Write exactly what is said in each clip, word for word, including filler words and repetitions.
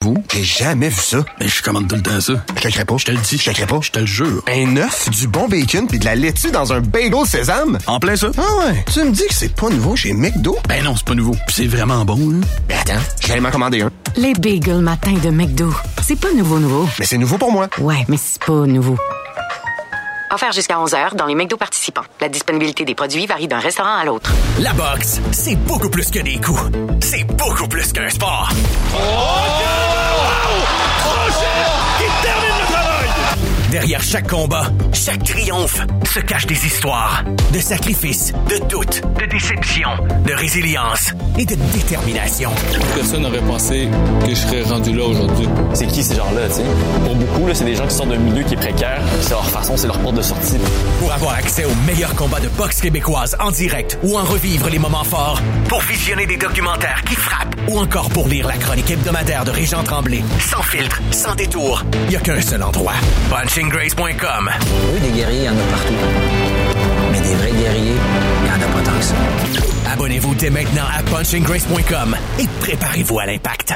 nouveau? J'ai jamais vu ça. Mais je commande tout le temps ça. Je te pas. Je te le dis. Je te pas. Je te le jure. Un œuf, du bon bacon puis de la laitue dans un bagel sésame? En plein ça. Ah ouais. Tu me dis que c'est pas nouveau chez McDo? Ben non, c'est pas nouveau. Puis c'est vraiment bon, là. Ben attends, je vais aller m'en commander un. Les bagels matin de McDo. C'est pas nouveau nouveau. Mais c'est nouveau pour moi. Ouais, mais c'est pas nouveau. Offert jusqu'à onze heures dans les McDo participants. La disponibilité des produits varie d'un restaurant à l'autre. La boxe, c'est beaucoup plus que des coups. C'est beaucoup plus qu'un sport. Oh! Crochet qui termine le travail! Derrière chaque combat, chaque triomphe, se cachent des histoires de sacrifices, de doutes, de déceptions, de résilience et de détermination. Personne n'aurait pensé que je serais rendu là aujourd'hui. C'est qui ces gens-là, tu sais? Pour beaucoup, là, c'est des gens qui sortent d'un milieu qui est précaire. C'est leur façon, c'est leur porte de sortie. Pour avoir accès aux meilleurs combats de boxe québécoise en direct ou en revivre les moments forts, pour visionner des documentaires qui frappent ou encore pour lire la chronique hebdomadaire de Régent Tremblay, sans filtre, sans détour, il n'y a qu'un seul endroit. punching grace point com. Oui, des guerriers, il y en a partout. Mais des vrais guerriers, il n'y en a pas tant que ça. Abonnez-vous dès maintenant à punching grace point com et préparez-vous à l'impact.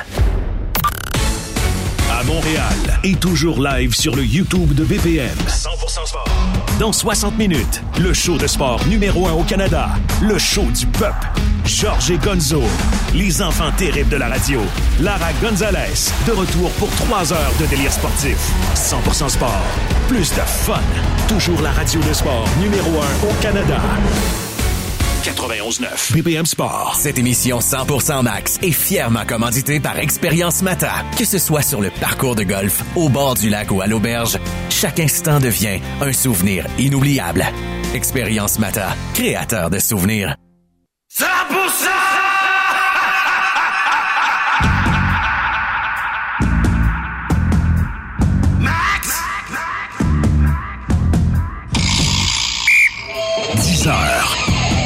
À Montréal et toujours live sur le YouTube de B P M. cent pour cent sport. Dans soixante minutes, le show de sport numéro un au Canada. Le show du peuple. Georges et Gonzo. Les enfants terribles de la radio. Lara Gonzalez. De retour pour trois heures de délire sportif. cent pour cent sport. Plus de fun. Toujours la radio de sport numéro un au Canada. quatre-vingt-onze neuf B P M Sport. Cette émission cent pour cent Max est fièrement commanditée par Expérience Mata. Que ce soit sur le parcours de golf, au bord du lac ou à l'auberge, chaque instant devient un souvenir inoubliable. Expérience Mata, créateur de souvenirs. cent pour cent! dix heures.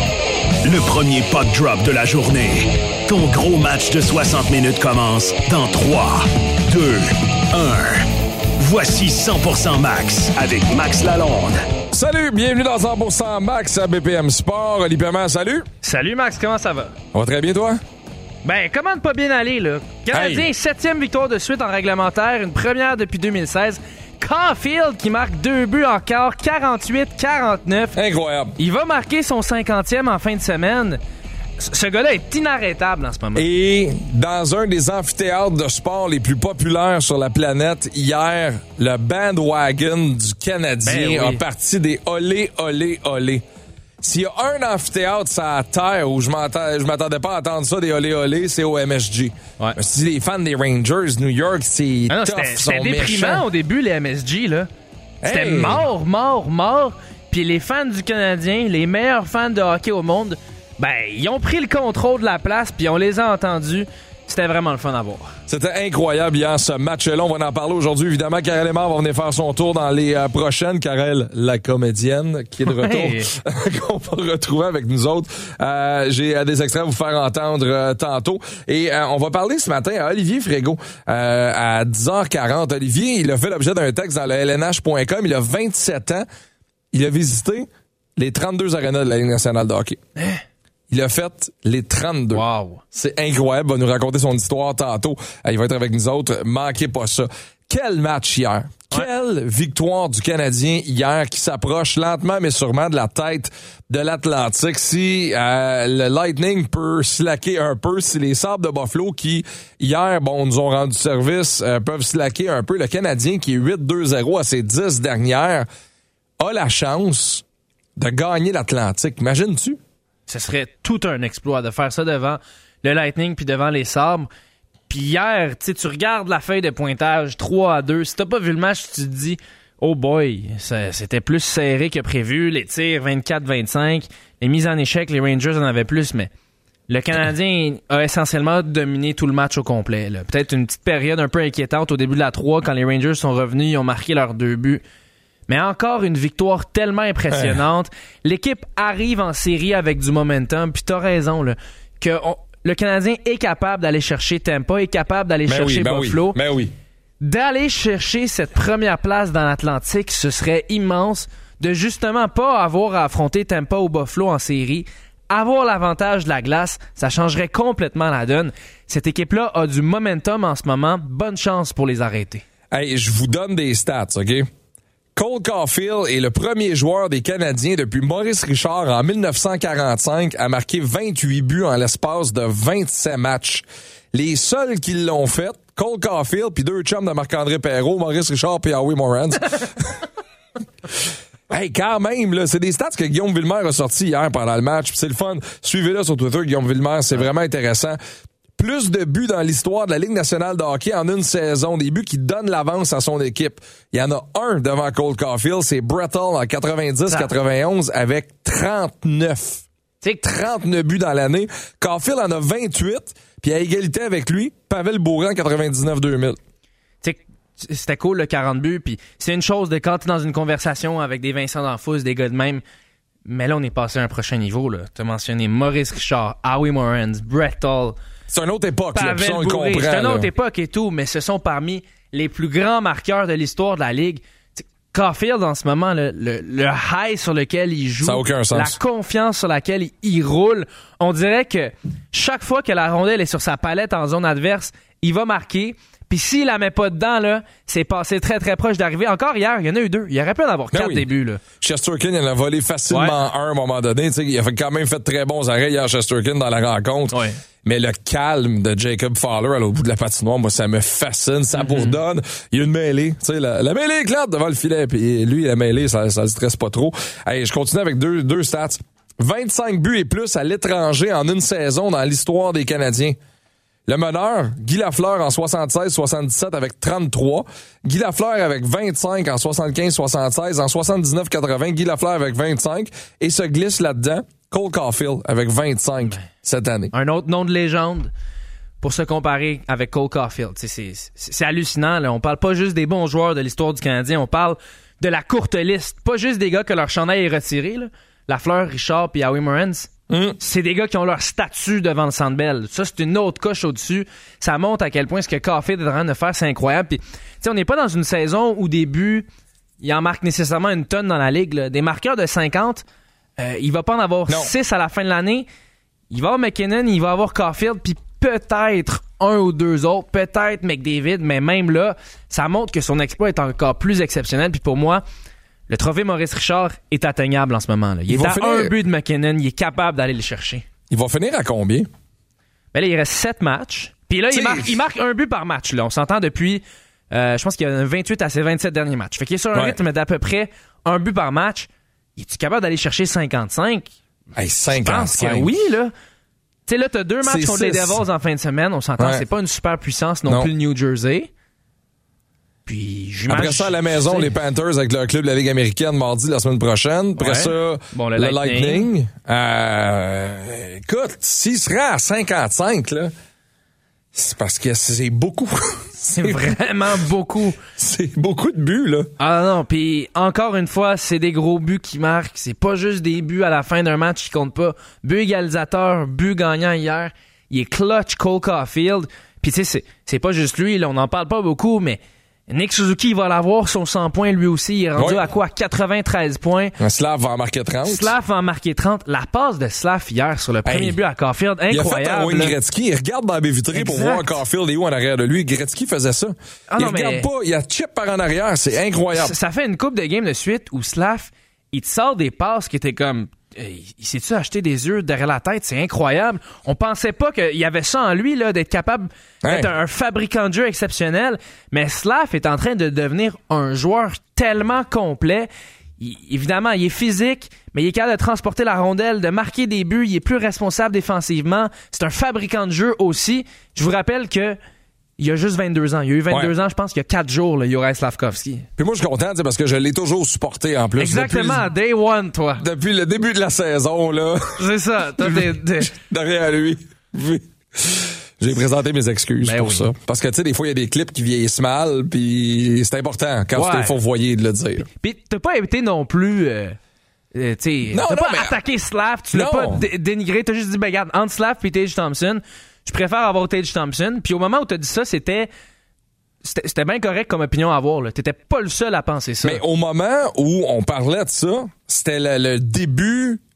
Le premier puck drop de la journée. Ton gros match de soixante minutes commence dans trois, deux, un. Voici cent pour cent Max avec Max Lalonde. Salut, bienvenue dans cent pour cent Max à B P M Sport. Oli Perman, salut. Salut Max, comment ça va? Ça va très bien, toi? Ben, comment ne pas bien aller, là? Canadien, hey. septième victoire de suite en réglementaire, une première depuis deux mille seize. Caulfield qui marque deux buts encore, quarante-huit quarante-neuf. Incroyable. Il va marquer son cinquantième en fin de semaine. Ce gars-là est inarrêtable en ce moment. Et dans un des amphithéâtres de sport les plus populaires sur la planète, hier, le bandwagon du Canadien ben oui. a parti des olé, olé, olé. S'il y a un amphithéâtre sur la terre où je m'attendais, je m'attendais pas à entendre ça des olé olé, c'est au M S G. Ouais. Si les fans des Rangers, New York, c'est ah non, tough, c'était, c'était sont déprimant méchants. Au début, les M S G, là. C'était hey. mort, mort, mort. Puis les fans du Canadien, les meilleurs fans de hockey au monde, ben, ils ont pris le contrôle de la place, puis on les a entendus. C'était vraiment le fun à voir. C'était incroyable hier, ce match-là. On va en parler aujourd'hui. Évidemment, Karel Emard va venir faire son tour dans les euh, prochaines. Karel, la comédienne, qui est de retour, ouais. qu'on va retrouver avec nous autres. Euh, j'ai euh, des extraits à vous faire entendre euh, tantôt. Et euh, on va parler ce matin à Olivier Frégo euh, à dix heures quarante. Olivier, il a fait l'objet d'un texte dans le L N H point com. Il a vingt-sept ans. Il a visité les trente-deux arénas de la Ligue nationale de hockey. Hein? Il a fait les trente-deux. Wow. C'est incroyable. Il va nous raconter son histoire tantôt. Il va être avec nous autres. Manquez pas ça. Quel match hier. Ouais. Quelle victoire du Canadien hier qui s'approche lentement mais sûrement de la tête de l'Atlantique. Si euh, le Lightning peut slacker un peu, si les Sabres de Buffalo qui, hier, bon, nous ont rendu service, euh, peuvent slacker un peu, le Canadien qui est huit deux zéro à ses dix dernières a la chance de gagner l'Atlantique. Imagines-tu? Ce serait tout un exploit de faire ça devant le Lightning puis devant les Sabres. Puis hier, tu regardes la feuille de pointage trois à deux. Si t'as pas vu le match, tu te dis « Oh boy, ça, c'était plus serré que prévu. Les tirs vingt-quatre vingt-cinq, les mises en échec, les Rangers en avaient plus. » Mais le Canadien a essentiellement dominé tout le match au complet. Là. Peut-être une petite période un peu inquiétante au début de la trois quand les Rangers sont revenus, ils ont marqué leurs deux buts. Mais encore une victoire tellement impressionnante. Ouais. L'équipe arrive en série avec du momentum. Puis t'as raison, là, que on, le Canadien est capable d'aller chercher Tampa, est capable d'aller ben chercher oui, ben Buffalo. Oui, ben oui. D'aller chercher cette première place dans l'Atlantique, ce serait immense de justement pas avoir à affronter Tampa ou Buffalo en série. Avoir l'avantage de la glace, ça changerait complètement la donne. Cette équipe-là a du momentum en ce moment. Bonne chance pour les arrêter. Hey, je vous donne des stats, OK? Cole Caulfield est le premier joueur des Canadiens depuis Maurice Richard en dix-neuf cent quarante-cinq à marquer vingt-huit buts en l'espace de vingt-sept matchs. Les seuls qui l'ont fait, Cole Caulfield puis deux chums de Marc-André Perreault, Maurice Richard puis Howie Morans. Hey, quand même, là, c'est des stats que Guillaume Villemer a sortis hier pendant le match. Puis c'est le fun. Suivez-le sur Twitter, Guillaume Villemer, c'est vraiment intéressant. Plus de buts dans l'histoire de la Ligue nationale de hockey en une saison. Des buts qui donnent l'avance à son équipe. Il y en a un devant Cole Caulfield, c'est Brettel en quatre-vingt-dix quatre-vingt-onze avec trente-neuf. Tu sais, trente-neuf buts dans l'année. Caulfield en a vingt-huit, puis à égalité avec lui, Pavel Bourin en quatre-vingt-dix-neuf deux mille. Tu sais, c'était cool le quarante buts, puis c'est une chose de quand t'es dans une conversation avec des Vincent D'Anfous, des gars de même. Mais là, on est passé à un prochain niveau, là. T'as mentionné Maurice Richard, Howie Morans, Brettel. C'est une autre époque, là, Pavel on le Bourin. comprend. C'est une autre là. époque et tout, mais ce sont parmi les plus grands marqueurs de l'histoire de la Ligue. T'sais, Caulfield, en ce moment, le, le, le high sur lequel il joue, ça n'a aucun sens. la confiance sur laquelle il, il roule, on dirait que chaque fois que la rondelle est sur sa palette en zone adverse, il va marquer. Puis s'il la met pas dedans, là, c'est passé très très proche d'arriver. Encore hier, il y en a eu deux. Il y aurait pu en avoir Ben quatre oui. débuts, là. Chesterkin, il en a volé facilement Ouais. un à un moment donné. T'sais, il a fait quand même fait très bons arrêts hier, Chesterkin, dans la rencontre. Ouais. Mais le calme de Jacob Fowler à l'autre bout de la patinoire, moi, ça me fascine. Ça bourdonne. Il y a une mêlée. Tu sais, la, la mêlée éclate devant le filet. Puis lui, la mêlée, ça, ça le stresse pas trop. Hey, je continue avec deux, deux stats. vingt-cinq buts et plus à l'étranger en une saison dans l'histoire des Canadiens. Le meneur, Guy Lafleur en soixante-seize soixante-dix-sept avec trente-trois. Guy Lafleur avec vingt-cinq en soixante-quinze soixante-seize. En soixante-dix-neuf quatre-vingts, Guy Lafleur avec vingt-cinq. Et se glisse là-dedans Cole Caulfield avec vingt-cinq ben, cette année. Un autre nom de légende pour se comparer avec Cole Caulfield. C'est, c'est, c'est hallucinant. Là. On parle pas juste des bons joueurs de l'histoire du Canadien. On parle de la courte liste. Pas juste des gars que leur chandail est retiré. Là. Lafleur, Richard puis Howie Morans. Mm. C'est des gars qui ont leur statut devant le Centre Bell. Ça, c'est une autre coche au-dessus. Ça montre à quel point ce que Caulfield est en train de faire, c'est incroyable. Puis, tu sais, on n'est pas dans une saison où des buts, il en marque nécessairement une tonne dans la Ligue. Là. Des marqueurs de cinquante, euh, il va pas en avoir six à la fin de l'année. Il va avoir McKinnon, il va avoir Caulfield, puis peut-être un ou deux autres, peut-être McDavid, mais même là, ça montre que son exploit est encore plus exceptionnel. Puis pour moi, le trophée Maurice Richard est atteignable en ce moment. Là. Il, il est à finir... un but de McKinnon. Il est capable d'aller le chercher. Il va finir à combien? Ben là, il reste sept matchs. Puis là, il marque, il marque un but par match. Là. On s'entend depuis, euh, je pense qu'il y a vingt-huit à ses vingt-sept derniers matchs. Fait qu'il est sur un ouais. rythme d'à peu près un but par match. Il est-tu capable d'aller chercher cinquante-cinq? Hey, cinquante-cinq. Je pense que oui, là. Tu sais, là, t'as deux matchs c'est contre six. Les Devils en fin de semaine. On s'entend, ouais. c'est pas une super puissance non, non. plus le New Jersey. Puis, après ça, à la maison, c'est... les Panthers avec leur club de la Ligue américaine mardi la semaine prochaine. Après ouais. ça, bon, le, le Lightning. Lightning. Euh, écoute, s'il serait à cinquante-cinq, là, c'est parce que c'est beaucoup. c'est vraiment beaucoup. C'est beaucoup de buts, là. Ah non, puis encore une fois, c'est des gros buts qui marquent. C'est pas juste des buts à la fin d'un match qui comptent pas. But égalisateur, but gagnant hier. Il est clutch, Cole Caulfield. Puis tu sais, c'est, c'est pas juste lui, là, on n'en parle pas beaucoup, mais Nick Suzuki, il va l'avoir son cent points lui aussi. Il est rendu oui. à quoi? À quatre-vingt-treize points. Slav va en marquer trente. Slav va en marquer trente. La passe de Slav hier sur le premier hey. but à Caulfield, incroyable. Il a fait un Wayne Gretzky. Il regarde dans la baie vitrée pour voir Caulfield et où en arrière de lui. Gretzky faisait ça. Ah il non, regarde mais... pas. Il a chip par en arrière. C'est incroyable. Ça, ça fait une coupe de games de suite où Slav, il te sort des passes qui étaient comme... Il s'est-tu acheté des yeux derrière la tête? C'est incroyable. On pensait pas qu'il y avait ça en lui, là, d'être capable d'être hey. un, un fabricant de jeu exceptionnel. Mais Slav est en train de devenir un joueur tellement complet. Il, évidemment, il est physique, mais il est capable de transporter la rondelle, de marquer des buts. Il est plus responsable défensivement. C'est un fabricant de jeu aussi. Je vous rappelle que il y a juste vingt-deux ans. Il y a eu vingt-deux ouais. ans, je pense qu'il y a quatre jours, le Juraj Slafkovský. Puis moi, je suis content parce que je l'ai toujours supporté en plus. Exactement, depuis, day one, toi. Depuis le début de la saison, là. C'est ça. Toi, t'es, t'es... Derrière lui. J'ai présenté mes excuses ben pour oui. ça. Parce que, tu sais, des fois, il y a des clips qui vieillissent mal, puis c'est important quand ouais. tu t'es fourvoyé de le dire. Puis t'as pas été non plus... Euh... Euh, t'sais, non, t'as non, pas mais... attaqué Slav, tu non. l'as pas dé- dénigré, t'as juste dit, ben regarde, entre Slav et Tage Thompson, je préfère avoir Tage Thompson. Puis au moment où t'as dit ça, c'était c'était, c'était bien correct comme opinion à avoir. Là. T'étais pas le seul à penser ça. Mais au moment où on parlait de ça, c'était le, le début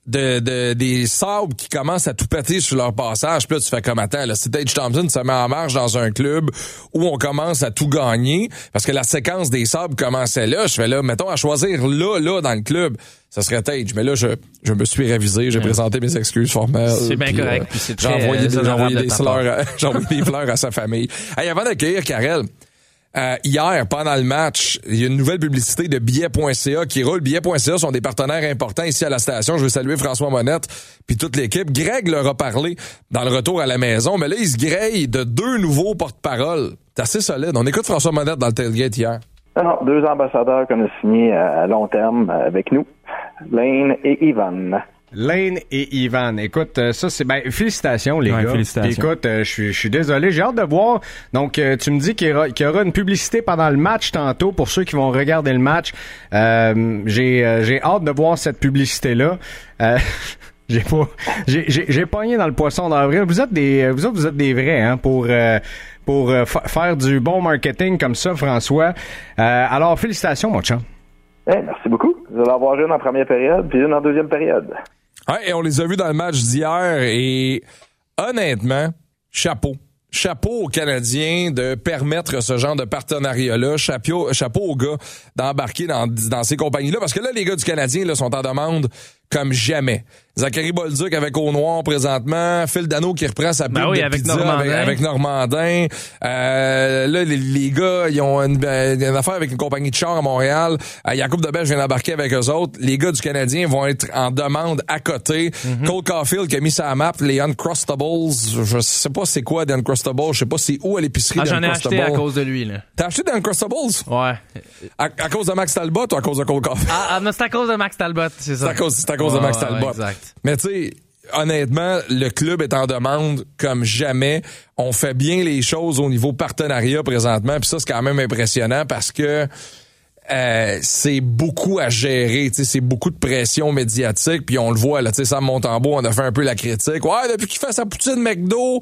de, de des sabres qui commencent à tout péter sur leur passage. Puis là, tu fais comme, attends, là, si Tage Thompson se met en marche dans un club où on commence à tout gagner, parce que la séquence des sabres commençait là, je fais là, mettons, à choisir là, là, dans le club, ça serait Tage. Mais là, je, je me suis révisé, j'ai ouais. présenté mes excuses formelles. C'est bien puis, correct. Euh, puis c'est j'ai très, envoyé, des, j'ai envoyé des fleurs, à, j'ai envoyé des fleurs à sa famille. Hey, avant d'accueillir Karel, Euh, hier, pendant le match, il y a une nouvelle publicité de billets point c a qui roule. billets point c a sont des partenaires importants ici à la station. Je veux saluer François Monette puis toute l'équipe. Greg leur a parlé dans le retour à la maison, mais là, il se grille de deux nouveaux porte-paroles. C'est assez solide. On écoute François Monette dans le tailgate hier. Alors, deux ambassadeurs qu'on a signés à long terme avec nous, Lane et Ivan. Lane et Ivan. Écoute, ça c'est ben félicitations les ouais, gars. Félicitations. Écoute, je suis je suis désolé, j'ai hâte de voir. Donc euh, tu me dis qu'il y aura qu'il y aura une publicité pendant le match tantôt pour ceux qui vont regarder le match. Euh, j'ai euh, j'ai hâte de voir cette publicité là. Euh, j'ai pas j'ai j'ai j'ai pogné dans le poisson d'avril. Vous êtes des vous autres vous êtes des vrais hein pour euh, pour euh, f- faire du bon marketing comme ça, François. Euh, alors félicitations mon chum. Eh, merci beaucoup. Vous allez avoir une en première période puis une en deuxième période. Ouais, et on les a vus dans le match d'hier et honnêtement, chapeau. Chapeau aux Canadiens de permettre ce genre de partenariat-là. Chapeau, chapeau aux gars d'embarquer dans, dans ces compagnies-là. Parce que là, les gars du Canadien là, sont en demande comme jamais. Zachary Bolduc avec Au Noir présentement, Phil Dano qui reprend sa pub ben oui, de avec pizza Normandin. avec, avec Normandin. Euh, là, les, les gars, ils ont une, une affaire avec une compagnie de char à Montréal. Euh, Yacoub Debèche vient d'embarquer avec eux autres. Les gars du Canadien vont être en demande à côté. Mm-hmm. Cole Caulfield qui a mis ça à map, les Uncrustables. Je sais pas c'est quoi des Uncrustables. Je sais pas c'est où à l'épicerie ah, des j'en ai Uncrustables. acheté à cause de lui, là. T'as acheté des Uncrustables? Ouais. À, à cause de Max Talbot ou à cause de Cole Caulfield? Ah, ah non, c'est à cause de Max Talbot, c'est ça. C'est à cause, c'est à cause ouais, de Max ouais, Talbot. Exact. Mais tu sais, honnêtement, le club est en demande comme jamais. On fait bien les choses au niveau partenariat présentement, puis ça, c'est quand même impressionnant parce que euh, c'est beaucoup à gérer, tu sais, c'est beaucoup de pression médiatique, puis on le voit, là, tu sais, Sam Montembeault, on a fait un peu la critique. Ouais, depuis qu'il fait sa poutine McDo,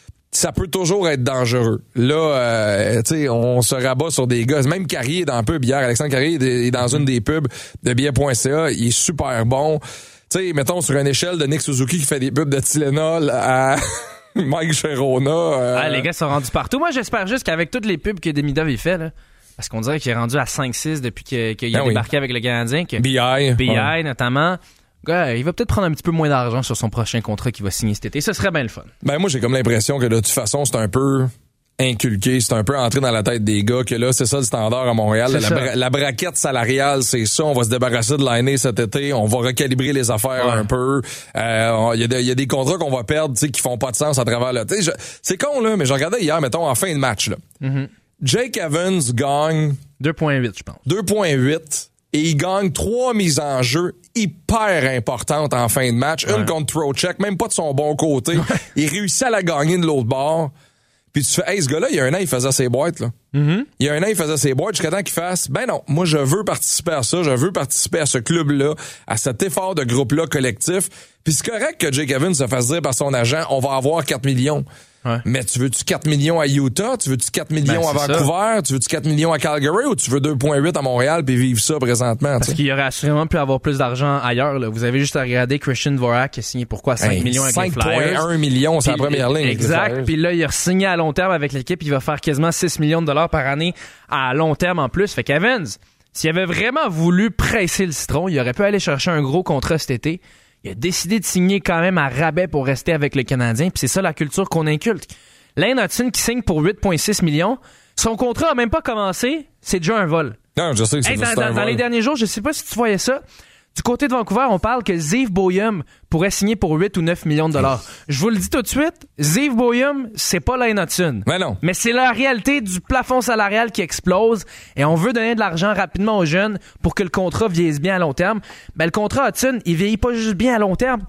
ça peut toujours être dangereux. Là, euh, tu sais, on se rabat sur des gars. Même Carrier est dans la pub hier. Alexandre Carrier est dans une des pubs de billets point c a. Il est super bon. Tu sais, mettons, sur une échelle de Nick Suzuki qui fait des pubs de Tylenol à Mike Sherrona. Euh... Ah, les gars sont rendus partout. Moi, j'espère juste qu'avec toutes les pubs que Demidov il fait, là, parce qu'on dirait qu'il est rendu à cinq six depuis qu'il, qu'il a ben débarqué oui. avec le Canadien. Que B I. B I, ouais. notamment. Ouais, il va peut-être prendre un petit peu moins d'argent sur son prochain contrat qu'il va signer cet été. Ce serait bien le fun. Ben moi, j'ai comme l'impression que de toute façon, c'est un peu inculqué, c'est un peu entré dans la tête des gars que là, c'est ça le standard à Montréal. La, bra- la braquette salariale, c'est ça. On va se débarrasser de l'année cet été. On va recalibrer les affaires ouais. un peu. Il euh, y, y a des contrats qu'on va perdre, tu sais, qui font pas de sens à travers le... Je, c'est con, là, mais je regardais hier, mettons, en fin de match, là. Mm-hmm. Jake Evans gagne... deux virgule huit, je pense. deux virgule huit. Et il gagne trois mises en jeu hyper importantes en fin de match. Ouais. Une contre Trocheck, même pas de son bon côté. Ouais. Il réussit à la gagner de l'autre bord. Puis tu fais, hey, ce gars-là, il y a un an, il faisait ses boîtes, là. Mm-hmm. Il y a un an, il faisait ses boîtes jusqu'à temps qu'il fasse, ben non, moi, je veux participer à ça, je veux participer à ce club-là, à cet effort de groupe-là collectif. Puis c'est correct que Jake Evans se fasse dire par son agent, on va avoir quatre millions. Ouais. Mais tu veux-tu quatre millions à Utah? Tu veux-tu quatre millions ben, à Vancouver? Ça. Tu veux-tu quatre millions à Calgary? Ou tu veux deux virgule huit à Montréal puis vivre ça présentement? Parce t'sais? Qu'il y aurait assurément pu avoir plus d'argent ailleurs. Là. Vous avez juste à regarder Christian Dvorak qui a signé pourquoi cinq hey, millions avec les Flyers. cinq virgule un millions, c'est la première ligne. Exact. Puis là, il a signé à long terme avec l'équipe. Il va faire quasiment six millions de dollars par année à long terme en plus. Fait qu'Evans, s'il avait vraiment voulu presser le citron, il aurait pu aller chercher un gros contrat cet été. Il a décidé de signer quand même à rabais pour rester avec le Canadien. Puis c'est ça la culture qu'on inculte. Lane Hutson qui signe pour huit virgule six millions. Son contrat a même pas commencé. C'est déjà un vol. Non, je sais que c'est hey, juste dans, un dans, vol. Dans les derniers jours, je sais pas si tu voyais ça. Du côté de Vancouver, on parle que Zeev Boyum pourrait signer pour huit ou neuf millions de dollars. Je vous le dis tout de suite, Zeev Boyum, c'est pas Lane Hutson. Mais non. Mais c'est la réalité du plafond salarial qui explose et on veut donner de l'argent rapidement aux jeunes pour que le contrat vieillisse bien à long terme. Ben, le contrat Hutson, il vieillit pas juste bien à long terme.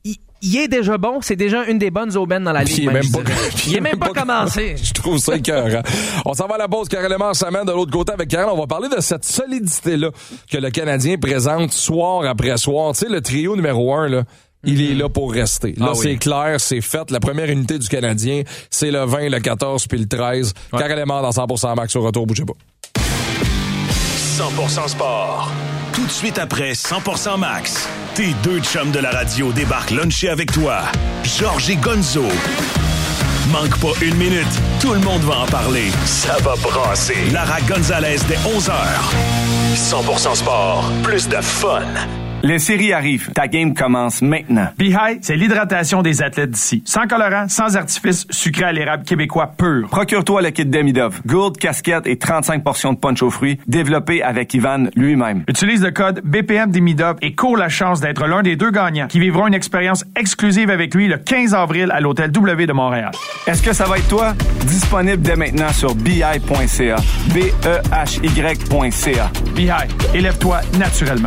Il est déjà bon, c'est déjà une des bonnes aubaines dans la ligue. Il est même pas, il est même pas commencé. Je trouve ça écœurant. On s'en va à la pause, Karel Lemar s'amène de l'autre côté avec Karel. On va parler de cette solidité-là que le Canadien présente soir après soir. Tu sais, le trio numéro un, là, il mm-hmm. est là pour rester. Là, ah, c'est oui. clair, c'est fait. La première unité du Canadien, c'est le vingt, le quatorze puis le treize. Ouais. Karel Lemar dans cent pour cent Max au retour, bougez pas. cent pour cent Sport. tout de suite après cent pour cent Max. Tes deux chums de la radio débarquent luncher avec toi. Georges et Gonzo. Manque pas une minute, tout le monde va en parler. Ça va brasser. Lara Gonzalez dès onze heures. cent pour cent Sport, plus de fun. Les séries arrivent. Ta game commence maintenant. B-High, c'est l'hydratation des athlètes d'ici. Sans colorant, sans artifice, sucré à l'érable québécois pur. Procure-toi le kit Demidov. Gourde, casquette et trente-cinq portions de punch aux fruits, développé avec Ivan lui-même. Utilise le code B P M Demidov et cours la chance d'être l'un des deux gagnants qui vivront une expérience exclusive avec lui le quinze avril à l'Hôtel W de Montréal. Est-ce que ça va être toi? Disponible dès maintenant sur b i point c a. B E H Y point c a. B-High, élève-toi naturellement.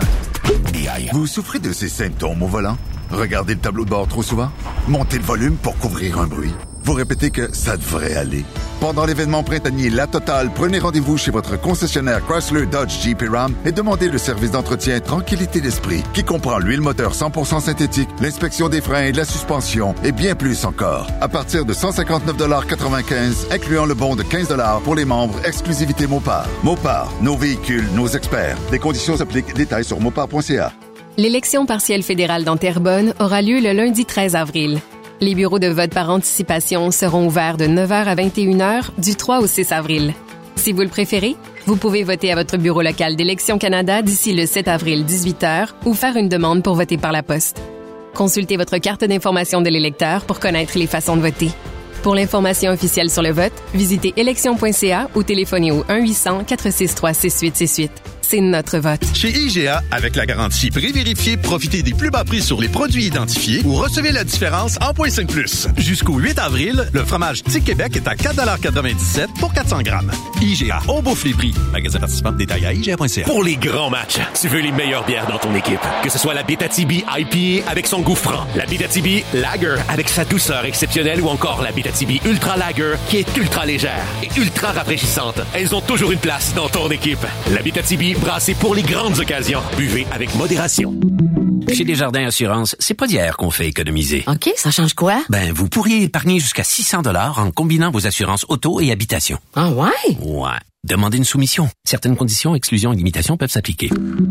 Vous souffrez de ces symptômes au volant? Regardez le tableau de bord trop souvent? Montez le volume pour couvrir un bruit. Vous répétez que ça devrait aller. Pendant l'événement printanier La Totale, prenez rendez-vous chez votre concessionnaire Chrysler, Dodge, Jeep et Ram et demandez le service d'entretien Tranquillité d'esprit qui comprend l'huile moteur cent pour cent synthétique, l'inspection des freins et de la suspension et bien plus encore. À partir de cent cinquante-neuf dollars quatre-vingt-quinze, incluant le bon de quinze dollars pour les membres exclusivité Mopar. Mopar, nos véhicules, nos experts. Des conditions s'appliquent. Détails sur mopar point c a. L'élection partielle fédérale dans Terrebonne aura lieu le lundi treize avril. Les bureaux de vote par anticipation seront ouverts de neuf heures à vingt et une heures du trois au six avril. Si vous le préférez, vous pouvez voter à votre bureau local d'Élections Canada d'ici le sept avril dix-huit heures ou faire une demande pour voter par la poste. Consultez votre carte d'information de l'électeur pour connaître les façons de voter. Pour l'information officielle sur le vote, visitez élections point c a ou téléphonez au un huit cents quatre six trois six huit six huit. C'est notre vote. Chez I G A, avec la garantie pré-vérifiée, profitez des plus bas prix sur les produits identifiés ou recevez la différence en point cinq plus. Jusqu'au huit avril, le fromage Tic Québec est à quatre dollars quatre-vingt-dix-sept pour quatre cents grammes. I G A, on bouffe les prix. Magasin participant, détail à I G A point C A. Pour les grands matchs, tu veux les meilleures bières dans ton équipe. Que ce soit la Abitibi I P A avec son goût franc, la Abitibi Lager avec sa douceur exceptionnelle ou encore la Abitibi Ultra Lager qui est ultra légère et ultra rafraîchissante. Elles ont toujours une place dans ton équipe. La Abitibi brassée pour les grandes occasions. Buvez avec modération. Chez Desjardins Assurance, c'est pas d'hier qu'on fait économiser. OK, ça change quoi? Ben, vous pourriez épargner jusqu'à six cents dollars en combinant vos assurances auto et habitation. Ah ouais? Ouais. Demandez une soumission. Certaines conditions, exclusions et limitations peuvent s'appliquer.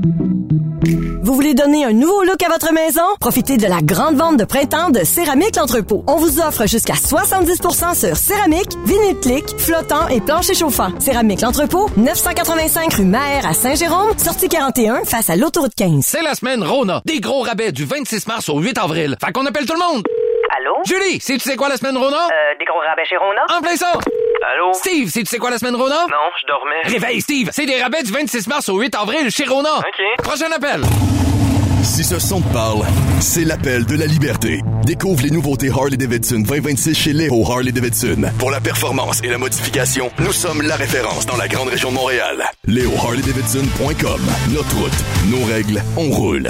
Vous voulez donner un nouveau look à votre maison? Profitez de la grande vente de printemps de Céramique L'Entrepôt. On vous offre jusqu'à soixante-dix pour cent sur céramique, vinyle clic, flottant et plancher chauffant. Céramique L'Entrepôt, neuf cent quatre-vingt-cinq rue Maher à Saint-Jérôme, sortie quarante et un face à l'autoroute quinze. C'est la semaine Rona. Des gros rabais du vingt-six mars au huit avril. Fait qu'on appelle tout le monde. Allô? Julie, sais-tu c'est quoi la semaine Rona? Euh, des gros rabais chez Rona? En plein ça! Allô? Steve, sais-tu c'est quoi la semaine Rona? Non, je dormais. Réveille, Steve! C'est des rabais du vingt-six mars au huit avril chez Rona. OK. Prochain appel. Si ce son te parle, c'est l'appel de la liberté. Découvre les nouveautés Harley-Davidson vingt vingt-six chez Léo Harley-Davidson. Pour la performance et la modification, nous sommes la référence dans la grande région de Montréal. Léo Harley Davidson point com. Notre route, nos règles, on roule.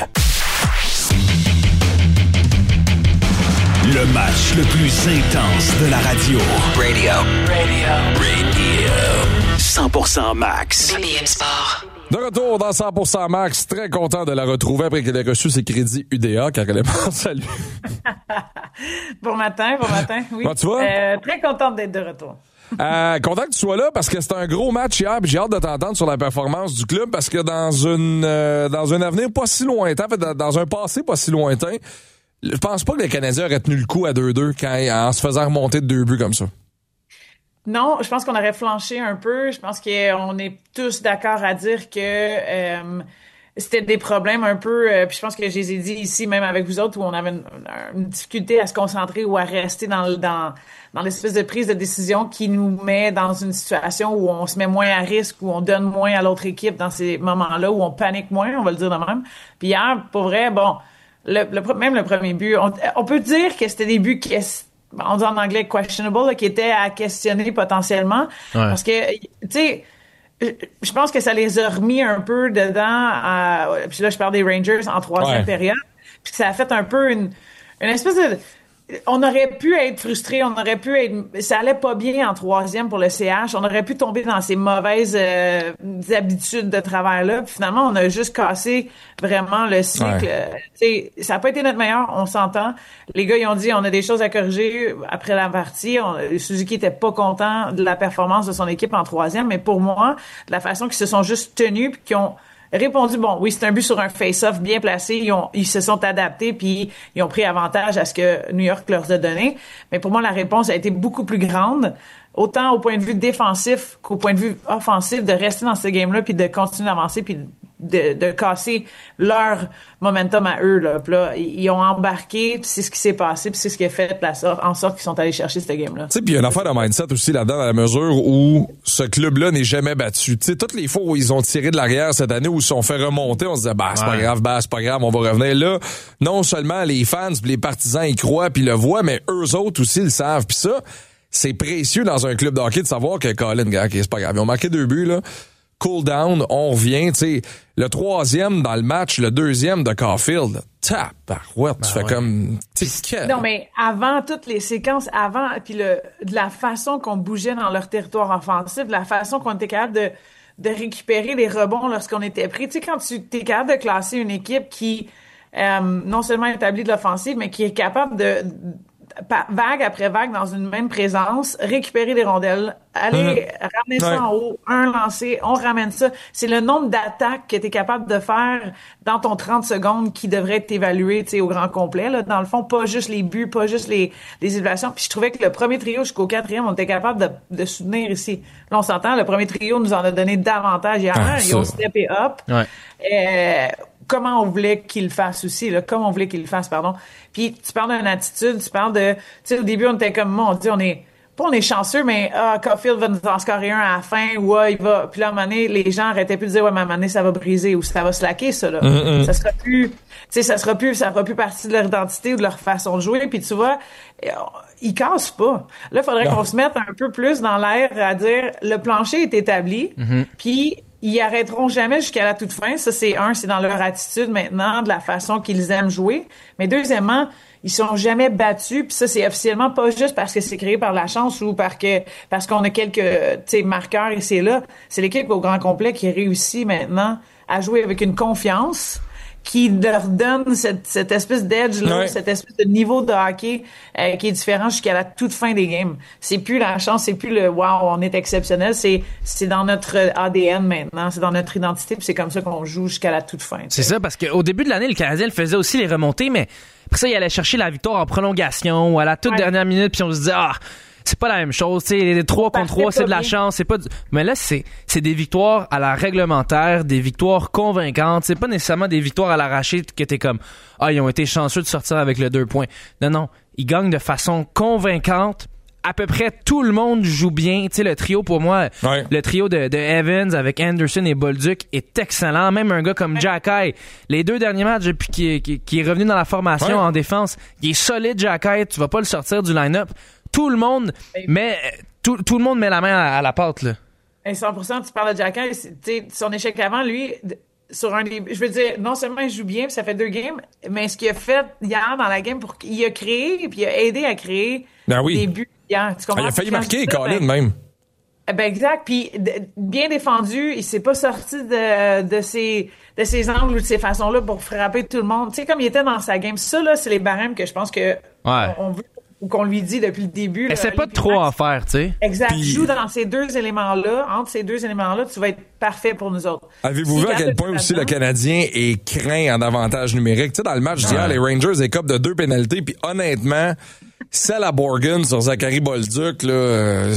Le match le plus intense de la radio. Radio. Radio. Radio. cent pour cent Max. B P M Sport. De retour dans cent pour cent Max, très content de la retrouver après qu'elle ait reçu ses crédits U D A, car elle est pas salut. Bon matin, bon matin, oui. Bon, tu vois? Euh, très contente d'être de retour. Euh, content que tu sois là parce que c'était un gros match hier, puis j'ai hâte de t'entendre sur la performance du club parce que dans une euh, dans un avenir pas si lointain, en fait, dans, dans un passé pas si lointain, je pense pas que les Canadiens auraient tenu le coup à deux deux quand, en se faisant remonter de deux buts comme ça. Non, je pense qu'on aurait flanché un peu. Je pense qu'on est tous d'accord à dire que euh, c'était des problèmes un peu. Euh, puis je pense que je les ai dit ici, même avec vous autres, où on avait une, une difficulté à se concentrer ou à rester dans dans dans l'espèce de prise de décision qui nous met dans une situation où on se met moins à risque, où on donne moins à l'autre équipe dans ces moments-là, où on panique moins, on va le dire de même. Puis hier, pour vrai, bon, le, le même le premier but, on, on peut dire que c'était des buts qui on dit en anglais questionable, là, qui était à questionner potentiellement. Ouais. Parce que, tu sais, je pense que ça les a remis un peu dedans. À, puis là, je parle des Rangers en troisième ouais. période. Puis ça a fait un peu une, une espèce de... On aurait pu être frustré, on aurait pu être... Ça allait pas bien en troisième pour le C H. On aurait pu tomber dans ces mauvaises euh, habitudes de travail-là. Puis finalement, on a juste cassé vraiment le cycle. Ouais. Ça n'a pas été notre meilleur, on s'entend. Les gars, ils ont dit, on a des choses à corriger après la partie. On, Suzuki était pas content de la performance de son équipe en troisième. Mais pour moi, de la façon qu'ils se sont juste tenus puis qu'ils ont répondu, bon, oui, c'est un but sur un face-off bien placé, ils, ont, ils se sont adaptés, puis ils ont pris avantage à ce que New York leur a donné. Mais pour moi, la réponse a été beaucoup plus grande, autant au point de vue défensif qu'au point de vue offensif, de rester dans ce game-là, puis de continuer d'avancer, puis de, de casser leur momentum à eux. Là. Puis là, ils ont embarqué, puis c'est ce qui s'est passé, puis c'est ce qui a fait la sorte, en sorte qu'ils sont allés chercher ce game-là. Tu sais, puis il y a une affaire de mindset aussi là-dedans, dans la mesure où ce club-là n'est jamais battu. Tu sais, toutes les fois où ils ont tiré de l'arrière cette année, où ils se sont fait remonter, on se disait, bah, c'est ouais. pas grave, bah, c'est pas grave, on va revenir. Là, non seulement les fans puis les partisans y croient puis le voient, mais eux autres aussi le savent. Puis ça, c'est précieux dans un club de hockey de savoir que Colin, gars, okay, c'est pas grave. Ils ont marqué deux buts, là. Cool down, on revient, tu sais. Le troisième dans le match, le deuxième de Caulfield. Tabarouette, ben tu fais ouais. comme... Que... Non, mais avant toutes les séquences, avant, puis le, de la façon qu'on bougeait dans leur territoire offensif, de la façon qu'on était capable de, de récupérer les rebonds lorsqu'on était pris. Tu sais, quand tu es capable de classer une équipe qui, euh, non seulement établit de l'offensive, mais qui est capable de... vague après vague dans une même présence, récupérer les rondelles, aller mmh. ramener ça ouais. en haut, un lancer, on ramène ça. C'est le nombre d'attaques que tu es capable de faire dans ton trente secondes qui devrait être évalué, tu sais, au grand complet, là. Dans le fond, pas juste les buts, pas juste les, les évaluations. Puis je trouvais que le premier trio jusqu'au quatrième, on était capable de, de soutenir ici. Là, on s'entend, le premier trio nous en a donné davantage hier. Ah, ils ont steppé up. Ouais. Euh, comment on voulait qu'il le fasse aussi, là, comme on voulait qu'il le fasse, pardon. Puis tu parles d'une attitude, tu parles de, tu sais, au début on était comme moi, on dit on est, pas on est chanceux, mais ah, Caulfield va nous en scorer un à la fin, ou ah, il va, puis là à un moment donné, les gens arrêtaient plus de dire ouais, mais à un moment donné ça va briser ou ça va slacker ça là, mm-hmm. ça sera plus, tu sais, ça sera plus, ça fera plus partie de leur identité ou de leur façon de jouer, puis tu vois, ils cassent pas. Là, il faudrait non. qu'on se mette un peu plus dans l'air à dire le plancher est établi, mm-hmm. puis ils arrêteront jamais jusqu'à la toute fin. Ça, c'est un, c'est dans leur attitude maintenant, de la façon qu'ils aiment jouer. Mais deuxièmement, ils sont jamais battus. Puis ça, c'est officiellement pas juste parce que c'est créé par la chance ou parce que parce qu'on a quelques, tu sais, marqueurs ici et là. C'est l'équipe au grand complet qui réussit maintenant à jouer avec une confiance qui leur donne cette, cette espèce d'edge-là, ouais. cette espèce de niveau de hockey euh, qui est différent jusqu'à la toute fin des games. C'est plus la chance, c'est plus le « wow, on est exceptionnel », c'est c'est dans notre A D N maintenant, c'est dans notre identité, puis c'est comme ça qu'on joue jusqu'à la toute fin. C'est ça, parce qu'au début de l'année, le Canadien le faisait aussi les remontées, mais après ça, il allait chercher la victoire en prolongation ou à la toute ouais. dernière minute, puis on se disait « ah ». C'est pas la même chose, tu sais, les trois contre trois, c'est de la chance, c'est pas du... mais là c'est c'est des victoires à la réglementaire, des victoires convaincantes, c'est pas nécessairement des victoires à l'arraché que t'es comme ah, ils ont été chanceux de sortir avec le deux points. Non non, ils gagnent de façon convaincante. À peu près tout le monde joue bien, tu sais, le trio pour moi, ouais. le trio de, de Evans avec Anderson et Bolduc est excellent, même un gars comme Jacky, les deux derniers matchs depuis qui, qui, qui est revenu dans la formation ouais. en défense, il est solide Jacky, tu vas pas le sortir du line-up. Tout le monde met tout, tout le monde met la main à, à la pâte là. Et cent pour cent, tu parles de Jacky, tu sais, son échec avant lui sur un je veux dire non seulement il joue bien, puis ça fait deux games, mais ce qu'il a fait hier dans la game pour il a créé puis il a aidé à créer ben oui. des buts hier, tu comprends? Ah, il a failli marquer Colin ben, même. Ben exact, puis bien défendu, il s'est pas sorti de de ses de ses angles ou de ses façons-là pour frapper tout le monde. Tu sais comme il était dans sa game, ça là, c'est les barèmes que je pense que ouais. on, on veut ou qu'on lui dit depuis le début. Mais c'est pas de trop en faire, tu sais. Exact. Puis... joue dans ces deux éléments-là, entre ces deux éléments-là, tu vas être parfait pour nous autres. Avez-vous si vu à quel point aussi le Canadien est craint en avantage numérique? Tu sais, dans le match d'hier, les Rangers écopent de deux pénalités, puis honnêtement, celle à Borgen sur Zachary Bolduc, là... Euh...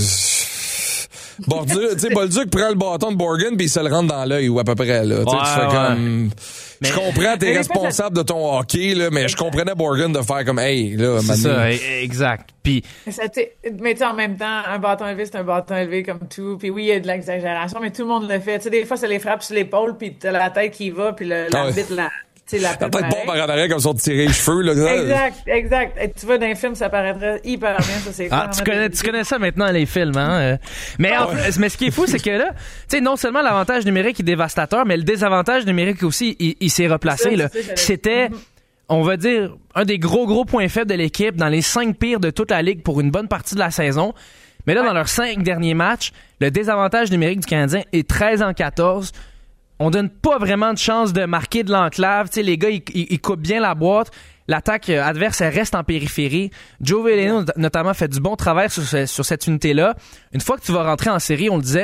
Bolduc, tu sais, Bolduc prend le bâton de Borgen puis il se le rentre dans l'œil ou à peu près là. Ouais, tu fais ouais. comme, mais, je comprends, t'es responsable de ton hockey là, mais je comprenais Borgen de faire comme, hey là, c'est ça, exact. Puis, mais tu en même temps, un bâton élevé c'est un bâton élevé comme tout. Puis oui, il y a de l'exagération, mais tout le monde le fait. Tu sais, des fois ça les frappe sur l'épaule puis t'as la tête qui va puis le, l'arbitre ah ouais. la t'sais, la peut-être bon par en arrière comme ça de tirer les cheveux là. Exact, exact. Et tu vois dans les films ça paraîtrait hyper bien ça c'est ah, tu connais tu connais ça maintenant les films hein. Mais en, ouais. mais ce qui est fou c'est que là, tu sais non seulement l'avantage numérique est dévastateur, mais le désavantage numérique aussi il, il s'est replacé ça, là. Ça, C'était on va dire un des gros gros points faibles de l'équipe dans les cinq pires de toute la ligue pour une bonne partie de la saison. Mais là ouais. dans leurs cinq derniers matchs, le désavantage numérique du Canadien est treize en quatorze. On donne pas vraiment de chance de marquer de l'enclave. Tu sais, les gars, ils, ils, ils coupent bien la boîte. L'attaque adverse, elle reste en périphérie. Joe Veleno, notamment, fait du bon travail sur, ce, sur cette unité-là. Une fois que tu vas rentrer en série, on le disait,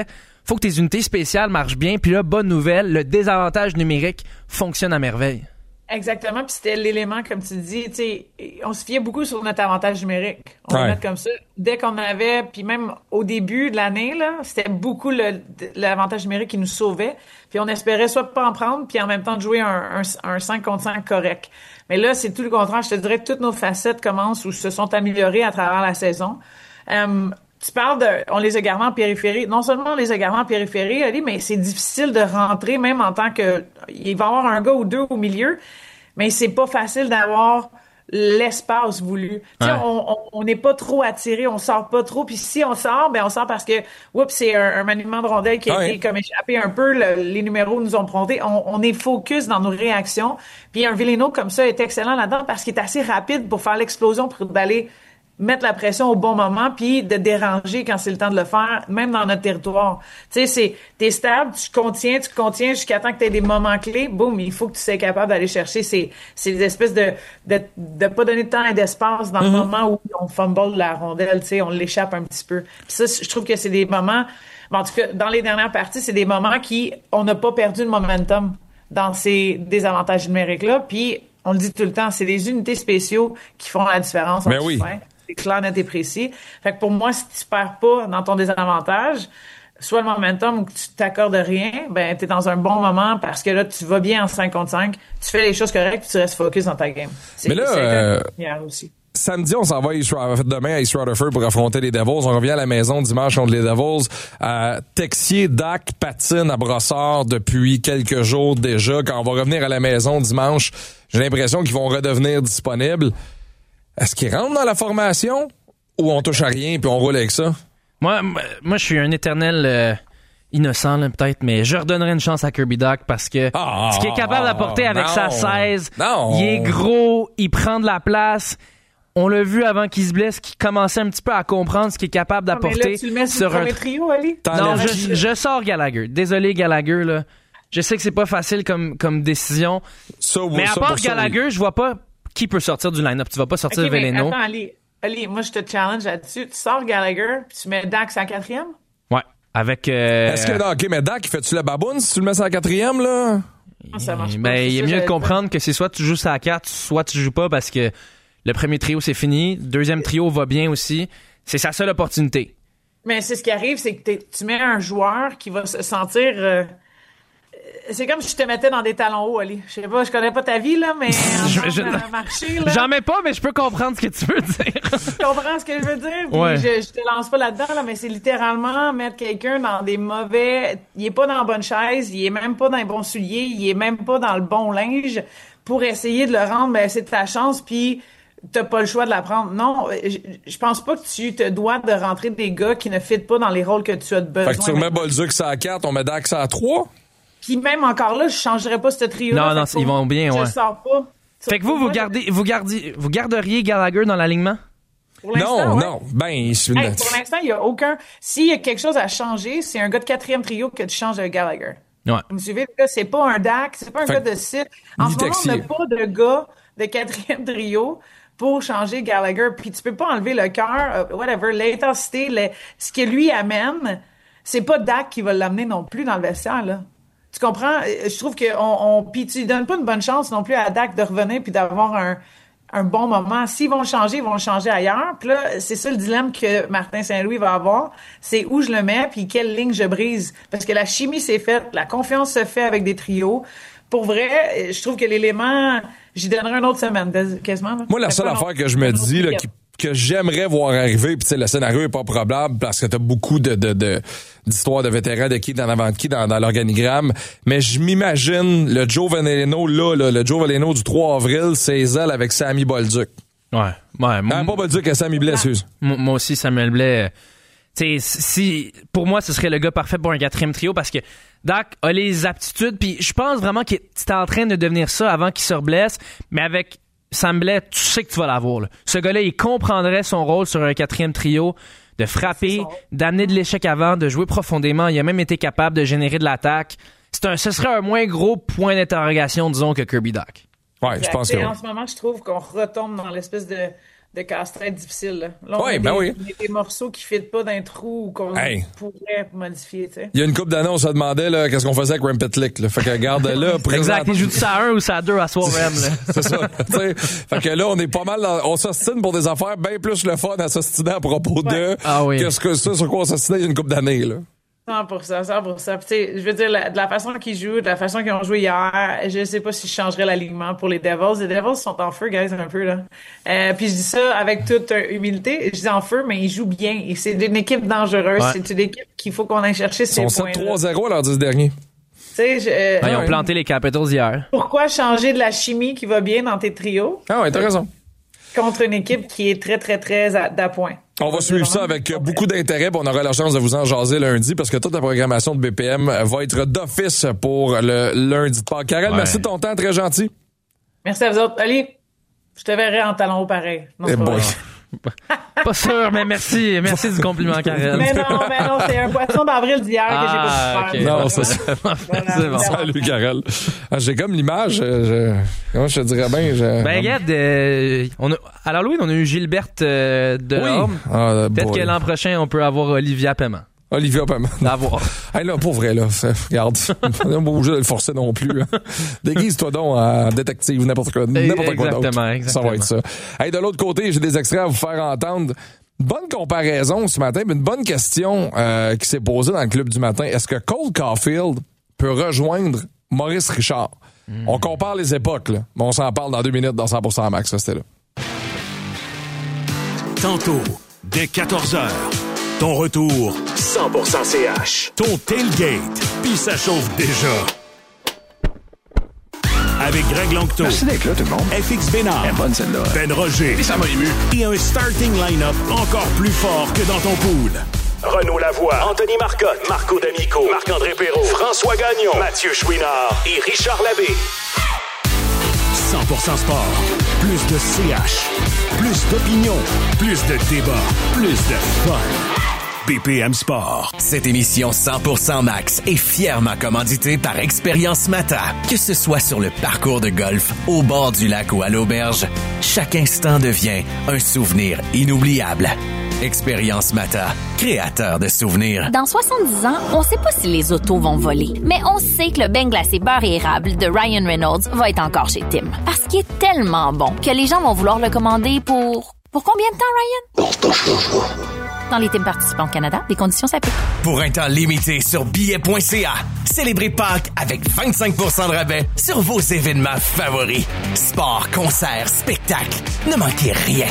faut que tes unités spéciales marchent bien. Puis là, bonne nouvelle, le désavantage numérique fonctionne à merveille. Exactement, puis c'était l'élément, comme tu dis, tu sais, on se fiait beaucoup sur notre avantage numérique. On ouais. va mettre comme ça. Dès qu'on avait, puis même au début de l'année, là, c'était beaucoup le, l'avantage numérique qui nous sauvait. Puis on espérait soit pas en prendre, puis en même temps de jouer un, un, un cinq contre cinq correct. Mais là, c'est tout le contraire. Je te dirais que toutes nos facettes commencent ou se sont améliorées à travers la saison. Um, Tu parles de, on les a gardés en périphérie. Non seulement on les a gardés en périphérie, Ali, mais c'est difficile de rentrer, même en tant que, il va y avoir un gars ou deux au milieu, mais c'est pas facile d'avoir l'espace voulu. Tu sais, ouais. on n'est pas trop attiré, on sort pas trop. Puis si on sort, ben on sort parce que, oups, c'est un, un maniement de rondelle qui a ouais. été comme échappé un peu. Le, les numéros nous ont prompté. On, on est focus dans nos réactions. Puis un Veleno comme ça est excellent là-dedans parce qu'il est assez rapide pour faire l'explosion, pour d'aller mettre la pression au bon moment puis de déranger quand c'est le temps de le faire, même dans notre territoire. Tu sais, c'est, t'es stable, tu contiens, tu contiens jusqu'à temps que t'aies des moments clés, boum, il faut que tu sois capable d'aller chercher ces, ces espèces de, de, de pas donner de temps et d'espace dans mm-hmm. le moment où on fumble la rondelle, tu sais, on l'échappe un petit peu. Puis ça, je trouve que c'est des moments, en tout cas, dans les dernières parties, c'est des moments qui, on n'a pas perdu le momentum dans ces désavantages numériques-là, puis on le dit tout le temps, c'est les unités spéciaux qui font la différence. Mais oui. Fin. C'est clair, net et précis. Fait que pour moi, si tu perds pas dans ton désavantage, soit le momentum ou que tu t'accordes rien, ben t'es dans un bon moment parce que là, tu vas bien en cinq contre cinq, tu fais les choses correctes puis tu restes focus dans ta game. C'est, Mais là, c'est euh, aussi. Samedi, on s'en va à East, demain à East Rutherford pour affronter les Devils. On revient à la maison dimanche contre les Devils. Euh, Texier, Dak patine à Brossard depuis quelques jours déjà. Quand on va revenir à la maison dimanche, j'ai l'impression qu'ils vont redevenir disponibles. Est-ce qu'ils rentrent dans la formation ou on touche à rien puis on roule avec ça? Moi, moi je suis un éternel euh, innocent, là, peut-être, mais je redonnerais une chance à Kirby Dach parce que ah, ce qu'il est capable d'apporter avec non, sa seize, non. il est gros, il prend de la place. On l'a vu avant qu'il se blesse, qu'il commençait un petit peu à comprendre ce qu'il est capable d'apporter. Ah, mais là, tu le mets sur, sur le premier trio, Ali? Non, je, je sors Gallagher. Désolé, Gallagher, là. Je sais que c'est pas facile comme, comme décision. Ça, mais à ça, part ça, Gallagher, oui. je vois pas qui peut sortir du line-up. Tu vas pas sortir okay, Veleno. Attends, Ali, Ali, moi, je te challenge là-dessus. Tu sors Gallagher, puis tu mets Dax en quatrième? Ouais. Avec. Euh... Est-ce que, non, OK, mais Dak, fais-tu la baboune si tu le mets en quatrième, là? Non, ça marche ben, pas. il est ça, mieux de comprendre que c'est soit tu joues sa carte, soit tu joues pas parce que le premier trio, c'est fini. Le deuxième trio va bien aussi. C'est sa seule opportunité. Mais c'est ce qui arrive, c'est que tu mets un joueur qui va se sentir. Euh, c'est comme si je te mettais dans des talons hauts, Ali. Je sais pas, je connais pas ta vie, là, mais en je, je, marché, là. J'en mets pas, mais je peux comprendre ce que tu veux dire. Tu comprends ce que je veux dire? Puis ouais. je, je te lance pas là-dedans, là, mais c'est littéralement mettre quelqu'un dans des mauvais. Il est pas dans la bonne chaise, il est même pas dans les bons souliers, il est même pas dans le bon linge pour essayer de le rendre, ben, c'est ta chance, puis t'as pas le choix de la prendre. Non, je, je pense pas que tu te dois de rentrer des gars qui ne fitent pas dans les rôles que tu as besoin. Fait que tu remets Bolduc à quatre, on met Dax à trois? Puis même encore là, je changerais pas ce trio-là. Non, non, ils vont bien, ouais. Je sors pas. Fait que vous, vous gardez, vous gardez, vous garderiez Gallagher dans l'alignement? Pour l'instant, non, ouais. non. Ben, hey, pour l'instant, il y a aucun. S'il y a quelque chose à changer, c'est un gars de quatrième trio que tu changes avec Gallagher. Ouais. Vous me suivez? Là, c'est pas un Dak, c'est pas un fait gars de site. En ce moment, on n'a pas de gars de quatrième trio pour changer Gallagher. Puis tu peux pas enlever le cœur, uh, whatever, l'intensité, le, ce que lui amène, c'est pas Dak qui va l'amener non plus dans le vestiaire, là. Tu comprends? Je trouve que on, on puis tu donnes pas une bonne chance non plus à Dak de revenir puis d'avoir un, un bon moment. S'ils vont le changer, ils vont le changer ailleurs. Puis là, c'est ça le dilemme que Martin Saint-Louis va avoir. C'est où je le mets puis quelle ligne je brise. Parce que la chimie s'est faite, la confiance se fait avec des trios. Pour vrai, je trouve que l'élément, j'y donnerai une autre semaine, quasiment. Là. Moi, la seule affaire que je me dis, là, qui que j'aimerais voir arriver, puis tu sais, le scénario est pas probable parce que t'as beaucoup de, de, de d'histoires de vétérans de qui en avant de qui dans, dans l'organigramme, mais je m'imagine le Joe Veleno là, là, le Joe Veleno du trois avril, ses ailes avec Sammy Bolduc. Ouais, ouais. Moi, non, pas Bolduc, à Sammy Blais, excuse. Moi, moi aussi, Samuel Blais. Tu sais, si pour moi, ce serait le gars parfait pour un quatrième trio parce que Dak a les aptitudes, puis je pense vraiment qu'il était en train de devenir ça avant qu'il se reblesse, mais avec Sam Blais, tu sais que tu vas l'avoir. Là. Ce gars-là, il comprendrait son rôle sur un quatrième trio, de frapper, d'amener de l'échec avant, de jouer profondément. Il a même été capable de générer de l'attaque. C'est un, ce serait un moins gros point d'interrogation, disons, que Kirby Dach. Ouais, je pense que oui. En ce moment, je trouve qu'on retombe dans l'espèce de, de casse-tête difficile. Là, là on oui, a ben des, oui. des morceaux qui ne fitent pas d'un trou ou qu'on hey. pourrait modifier. T'sais. Il y a une couple d'années, on se demandait là, qu'est-ce qu'on faisait avec Rampetlick. Fait que regarde là, présent... Exact, il joue ça à un ou ça à deux à soir même. C'est ça. T'sais. Fait que là, on est pas mal dans... On s'ostine pour des affaires bien plus le fun à s'ostiner à propos ouais. de ah oui. qu'est-ce que ça sur quoi on s'ostinait il y a une couple d'années. Là. cent pour cent, cent pour cent. Puis, tu sais, je veux dire, la, de la façon qu'ils jouent, de la façon qu'ils ont joué hier, je sais pas si je changerais l'alignement pour les Devils. Les Devils sont en feu, guys, un peu, là. Euh, puis je dis ça avec toute euh, humilité. Je dis en feu, mais ils jouent bien. Et c'est une équipe dangereuse. Ouais. C'est une équipe qu'il faut qu'on aille chercher ces points-là. Ils sont sept trois zéro à leurs dix derniers. Tu sais, euh, ah, ils ont planté les Capitals hier. Pourquoi changer de la chimie qui va bien dans tes trios? Ah ouais, t'as raison. Contre une équipe qui est très, très, très à, d'appoint. On va suivre ça avec beaucoup d'intérêt. On aura la chance de vous en jaser lundi parce que toute la programmation de B P M va être d'office pour le lundi de Pâques. Karel, ouais. Merci de ton temps, très gentil. Merci à vous autres. Allez, je te verrai en talon haut pareil. Non, hey boy. Pas sûr, mais merci. Merci du compliment, Karel. Mais non, mais non, c'est un poisson d'avril d'hier ah, que j'ai pas pu faire. Okay. Non, c'est ça. Voilà, c'est bon. Salut, Karel. Ah, j'ai comme l'image, je, comment je te dirais bien? Je... Ben, regarde, euh, on a, à l'Halloween, on a eu Gilberte euh, de oui. Homme. Ah, peut-être boy. que l'an prochain, on peut avoir Olivia Paiement. Olivia Paiement. D'avoir. Hey, là, pour vrai, là, regarde. On n'est pas obligé de le forcer non plus. Hein. Déguise-toi donc en détective, n'importe quoi, n'importe quoi d'autre. Exactement, exactement. Ça va être ça. Hey, de l'autre côté, j'ai des extraits à vous faire entendre. Bonne comparaison ce matin, mais une bonne question euh, qui s'est posée dans le club du matin. Est-ce que Cole Caulfield peut rejoindre Maurice Richard? Mm. On compare les époques, là, mais on s'en parle dans deux minutes dans cent pour cent Max. Restez là. Tantôt, dès quatorze heures, ton retour cent pour cent C H. Ton tailgate, puis ça chauffe déjà. Avec Greg Longto. Merci d'être là, tout le monde. F X Bénard. Elle est bonne, celle-là. Ben Roger. Et ça m'a ému. Et un starting line-up encore plus fort que dans ton pool. Renaud Lavoie, Anthony Marcotte, Marco D'Amico, Marc-André Perrault, François Gagnon, Mathieu Chouinard et Richard Labbé. cent pour cent Sport. Plus de C H. Plus d'opinion. Plus de débat. Plus de fun. B P M Sport. Cette émission cent pour cent Max est fièrement commanditée par Expérience Mata. Que ce soit sur le parcours de golf, au bord du lac ou à l'auberge, chaque instant devient un souvenir inoubliable. Expérience Mata, créateur de souvenirs. Dans soixante-dix ans, on sait pas si les autos vont voler, mais on sait que le beigne glacé beurre et érable de Ryan Reynolds va être encore chez Tim. Parce qu'il est tellement bon que les gens vont vouloir le commander pour... Pour combien de temps, Ryan? Dans les Tim participants au Canada, des conditions s'appliquent. Pour un temps limité sur billets point c a, célébrez Pâques avec vingt-cinq pour cent de rabais sur vos événements favoris. Sport, concerts, spectacles, ne manquez rien.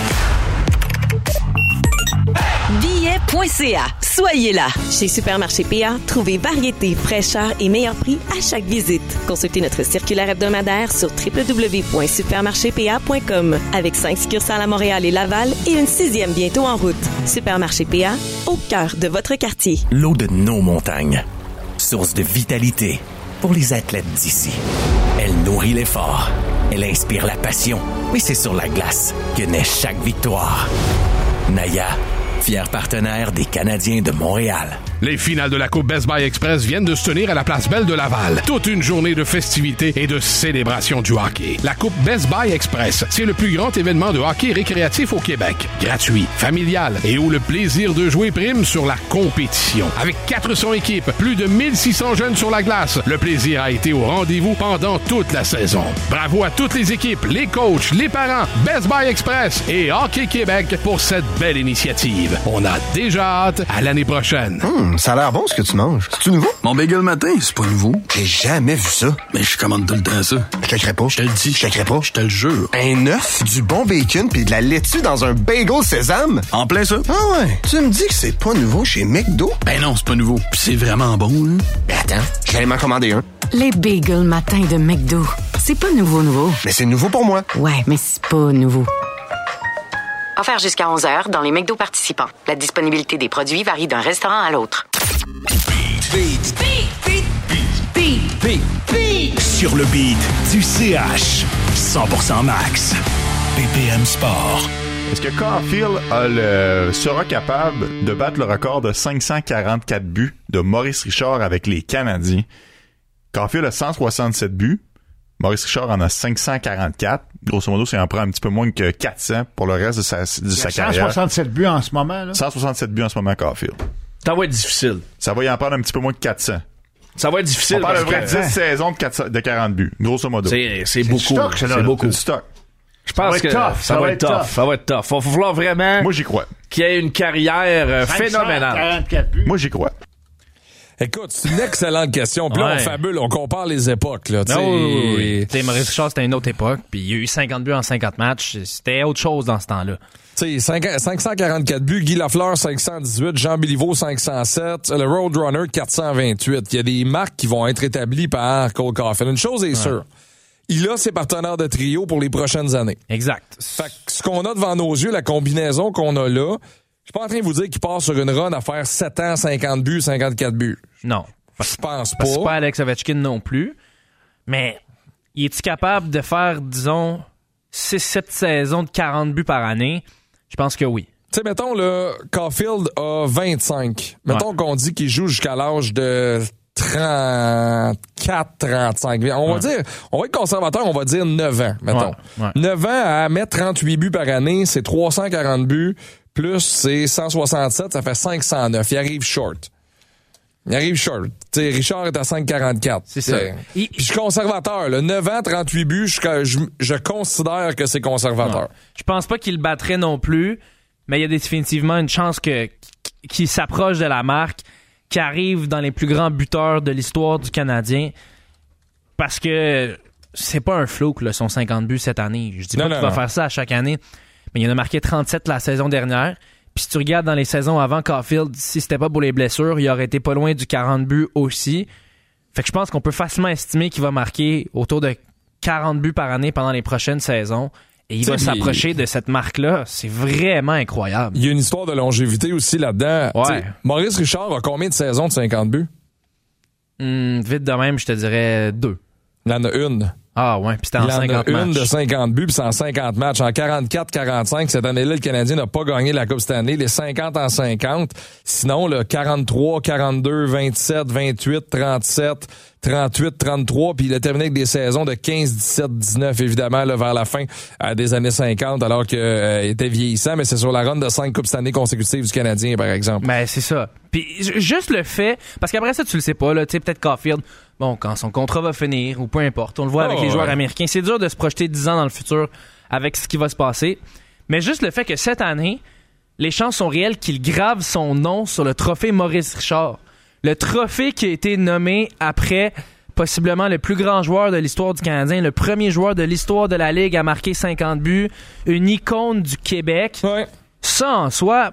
billets point c a. Soyez là. Chez Supermarché P A, trouvez variété, fraîcheur et meilleur prix à chaque visite. Consultez notre circulaire hebdomadaire sur w w w point supermarché p a point com avec cinq succursales à Montréal et Laval et une sixième bientôt en route. Supermarché P A, au cœur de votre quartier. L'eau de nos montagnes, source de vitalité pour les athlètes d'ici. Elle nourrit l'effort, elle inspire la passion. Oui, c'est sur la glace que naît chaque victoire. Naya, fier partenaire des Canadiens de Montréal. Les finales de la Coupe Best Buy Express viennent de se tenir à la Place Belle de Laval. Toute une journée de festivités et de célébration du hockey. La Coupe Best Buy Express, c'est le plus grand événement de hockey récréatif au Québec. Gratuit, familial et où le plaisir de jouer prime sur la compétition. Avec quatre cents équipes, plus de mille six cents jeunes sur la glace, le plaisir a été au rendez-vous pendant toute la saison. Bravo à toutes les équipes, les coachs, les parents, Best Buy Express et Hockey Québec pour cette belle initiative. On a déjà hâte à l'année prochaine. Hum, ça a l'air bon ce que tu manges. C'est-tu nouveau? Mon bagel matin, c'est pas nouveau. J'ai jamais vu ça. Mais je commande tout le temps ça. Je checkerai pas. Je te le dis. Je checkerai pas. Je te le jure. Un œuf, du bon bacon puis de la laitue dans un bagel sésame? En plein ça. Ah ouais. Tu me dis que c'est pas nouveau chez McDo? Ben non, c'est pas nouveau. Puis c'est vraiment bon, hein? Ben attends, je vais aller m'en commander un. Les bagels matin de McDo. C'est pas nouveau, nouveau. Mais c'est nouveau pour moi. Ouais, mais c'est pas nouveau. Offert jusqu'à onze heures dans les McDo participants. La disponibilité des produits varie d'un restaurant à l'autre. Beat, beat, beat, beat, beat, beat. Sur le beat du C H. cent pour cent Max. B P M Sport. Est-ce que Caulfield a le, sera capable de battre le record de cinq cent quarante-quatre buts de Maurice Richard avec les Canadiens? Caulfield a cent soixante-sept buts. Maurice Richard en a cinq cent quarante-quatre. Grosso modo, c'est en prend un petit peu moins que quatre cents pour le reste de sa, de sa carrière. cent soixante-sept buts en ce moment, là. cent soixante-sept buts en ce moment, Caulfield. Ça va être difficile. Ça va y en prendre un petit peu moins que quatre cents. Ça va être difficile. On parle de vrai que... dix saisons de, quatre, de quarante buts, grosso modo. C'est, c'est, c'est beaucoup. Stock, c'est, c'est beaucoup. C'est du stock. Je pense ça que tough, ça, ça va être tough. tough. Ça va être tough. Il va falloir vraiment... Moi, j'y crois. Qu'il y ait une carrière euh, phénoménale. quarante-quatre buts. Moi, j'y crois. Écoute, c'est une excellente question. Puis là, Ouais. on fabule, on compare les époques. Là, Non, oui, oui, oui. Maurice Richard, c'était une autre époque. Puis il y a eu cinquante buts en cinquante matchs. C'était autre chose dans ce temps-là. Tu sais, cinq cent quarante-quatre buts, Guy Lafleur cinq cent dix-huit, Jean Béliveau cinq cent sept, le Roadrunner quatre cent vingt-huit. Il y a des marques qui vont être établies par Cole Caulfield. Une chose est ouais. sûre, il a ses partenaires de trio pour les prochaines années. Exact. Fait que ce qu'on a devant nos yeux, la combinaison qu'on a là, je suis pas en train de vous dire qu'il part sur une run à faire sept ans, cinquante buts, cinquante-quatre buts. Non. Je pense pas. C'est pas Alex Ovechkin non plus. Mais, il est-tu capable de faire, disons, six sept saisons de quarante buts par année? Je pense que oui. Tu sais, mettons, là, Caulfield a vingt-cinq. Mettons ouais. qu'on dit qu'il joue jusqu'à l'âge de trente-quatre, trente-cinq. On ouais. va dire, on va être conservateur, on va dire neuf ans, mettons. Ouais. Ouais. neuf ans à mettre trente-huit buts par année, c'est trois cent quarante buts, plus c'est cent soixante-sept, ça fait cinq cent neuf. Il arrive short. Il arrive short. Tu sais, Richard est à cinq quarante-quatre. C'est ça. Il... Puis je suis conservateur, là. neuf ans, trente-huit buts, je, je, je considère que c'est conservateur. Ouais. Je pense pas qu'il le battrait non plus, mais il y a définitivement une chance que qu'il s'approche de la marque, qu'il arrive dans les plus grands buteurs de l'histoire du Canadien, parce que c'est pas un flouk, là, son cinquante buts cette année. Je dis pas non, qu'il non, va non. faire ça à chaque année, mais il en a marqué trente-sept la saison dernière. Puis si tu regardes dans les saisons avant Caulfield, si c'était pas pour les blessures, il aurait été pas loin du quarante buts aussi. Fait que je pense qu'on peut facilement estimer qu'il va marquer autour de quarante buts par année pendant les prochaines saisons. Et il T'sais, va s'approcher il... de cette marque-là. C'est vraiment incroyable. Il y a une histoire de longévité aussi là-dedans. Ouais. T'sais, Maurice Richard a combien de saisons de cinquante buts? Hum, vite de même, je te dirais deux. Il en a une. Ah ouais, puis c'était en il cinquante en a matchs. Une de cinquante buts, puis c'est en cinquante matchs. En quarante-quatre quarante-cinq, cette année-là, le Canadien n'a pas gagné la Coupe Stanley. Les cinquante en cinquante. Sinon, le quarante-trois, quarante-deux, vingt-sept, vingt-huit, trente-sept, trente-huit, trente-trois, puis il a terminé avec des saisons de quinze, dix-sept, dix-neuf, évidemment, là, vers la fin euh, des années cinquante, alors qu'il euh, était vieillissant, mais c'est sur la run de cinq Coupes Stanley consécutives du Canadien, par exemple. Ben, c'est ça. Puis juste le fait, parce qu'après ça, tu le sais pas, là, tu sais, peut-être Caulfield, bon, quand son contrat va finir, ou peu importe, on le voit oh, avec les joueurs ouais. américains, c'est dur de se projeter dix ans dans le futur avec ce qui va se passer, mais juste le fait que cette année, les chances sont réelles qu'il grave son nom sur le trophée Maurice Richard. Le trophée qui a été nommé après possiblement le plus grand joueur de l'histoire du Canadien, le premier joueur de l'histoire de la Ligue à marquer cinquante buts, une icône du Québec. Ouais. Ça, en soi,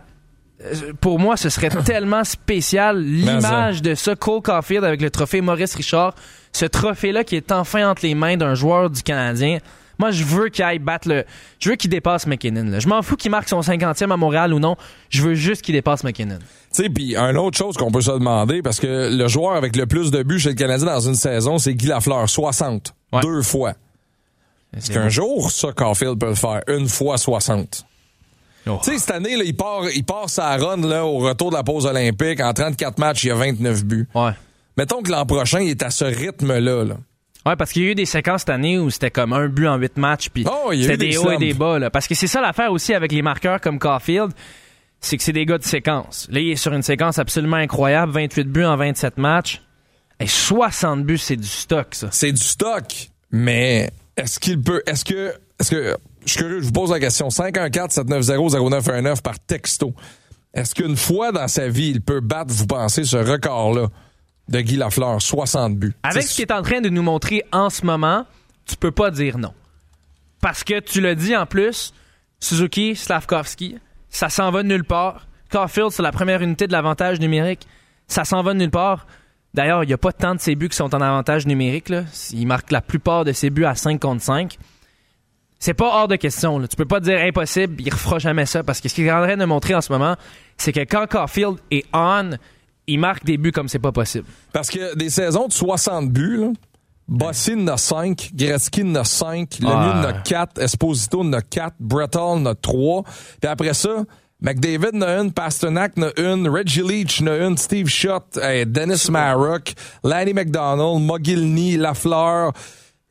pour moi, ce serait tellement spécial, l'image de ça, Cole Caulfield avec le trophée Maurice Richard, ce trophée-là qui est enfin entre les mains d'un joueur du Canadien. Moi, je veux qu'il aille battre le... Je veux qu'il dépasse McKinnon. Là. Je m'en fous qu'il marque son cinquantième à Montréal ou non. Je veux juste qu'il dépasse McKinnon. Tu sais, puis une autre chose qu'on peut se demander, parce que le joueur avec le plus de buts chez le Canadien dans une saison, c'est Guy Lafleur, soixante. Ouais. Deux fois. Est-ce qu'un bon. jour, ça, Caulfield peut le faire? Une fois soixante. Oh. Tu sais, cette année, là, il part, il part sa run là, au retour de la pause olympique. En trente-quatre matchs, il y a vingt-neuf buts. Ouais. Mettons que l'an prochain, il est à ce rythme-là, là. Ouais, parce qu'il y a eu des séquences cette année où c'était comme un but en huit matchs, puis oh, c'était des, des hauts et des bas. Là. Parce que c'est ça l'affaire aussi avec les marqueurs comme Caulfield, c'est que c'est des gars de séquence. Là, il est sur une séquence absolument incroyable, vingt-huit buts en vingt-sept matchs. Et soixante buts, c'est du stock, ça. C'est du stock, mais est-ce qu'il peut... Est-ce que... Est-ce que... Je suis curieux, je vous pose la question. cinq un quatre sept neuf zéro zéro neuf un neuf par texto. Est-ce qu'une fois dans sa vie, il peut battre, vous pensez, ce record-là de Guy Lafleur, soixante buts? Avec c'est... ce qu'il est en train de nous montrer en ce moment, tu peux pas dire non. Parce que tu l'as dit en plus, Suzuki, Slavkovski, ça s'en va de nulle part. Caulfield, c'est la première unité de l'avantage numérique. Ça s'en va de nulle part. D'ailleurs, il n'y a pas tant de ses buts qui sont en avantage numérique. Là. Il marque la plupart de ses buts à cinq contre cinq. C'est pas hors de question. Là. Tu peux pas dire impossible, il refera jamais ça. Parce que ce qu'il est en train de montrer en ce moment, c'est que quand Caulfield est on, il marque des buts comme c'est pas possible. Parce que des saisons de soixante buts, là, Bossy en a cinq, Gretzky en a cinq, Lemieux en a quatre, Esposito en a quatre, Brett Hall en a trois. Puis après ça, McDavid en a une, Pasternak en a une, Reggie Leach en a une, Steve Shutt, hey, Dennis Marrock, Lanny McDonald, Mogilny, Lafleur.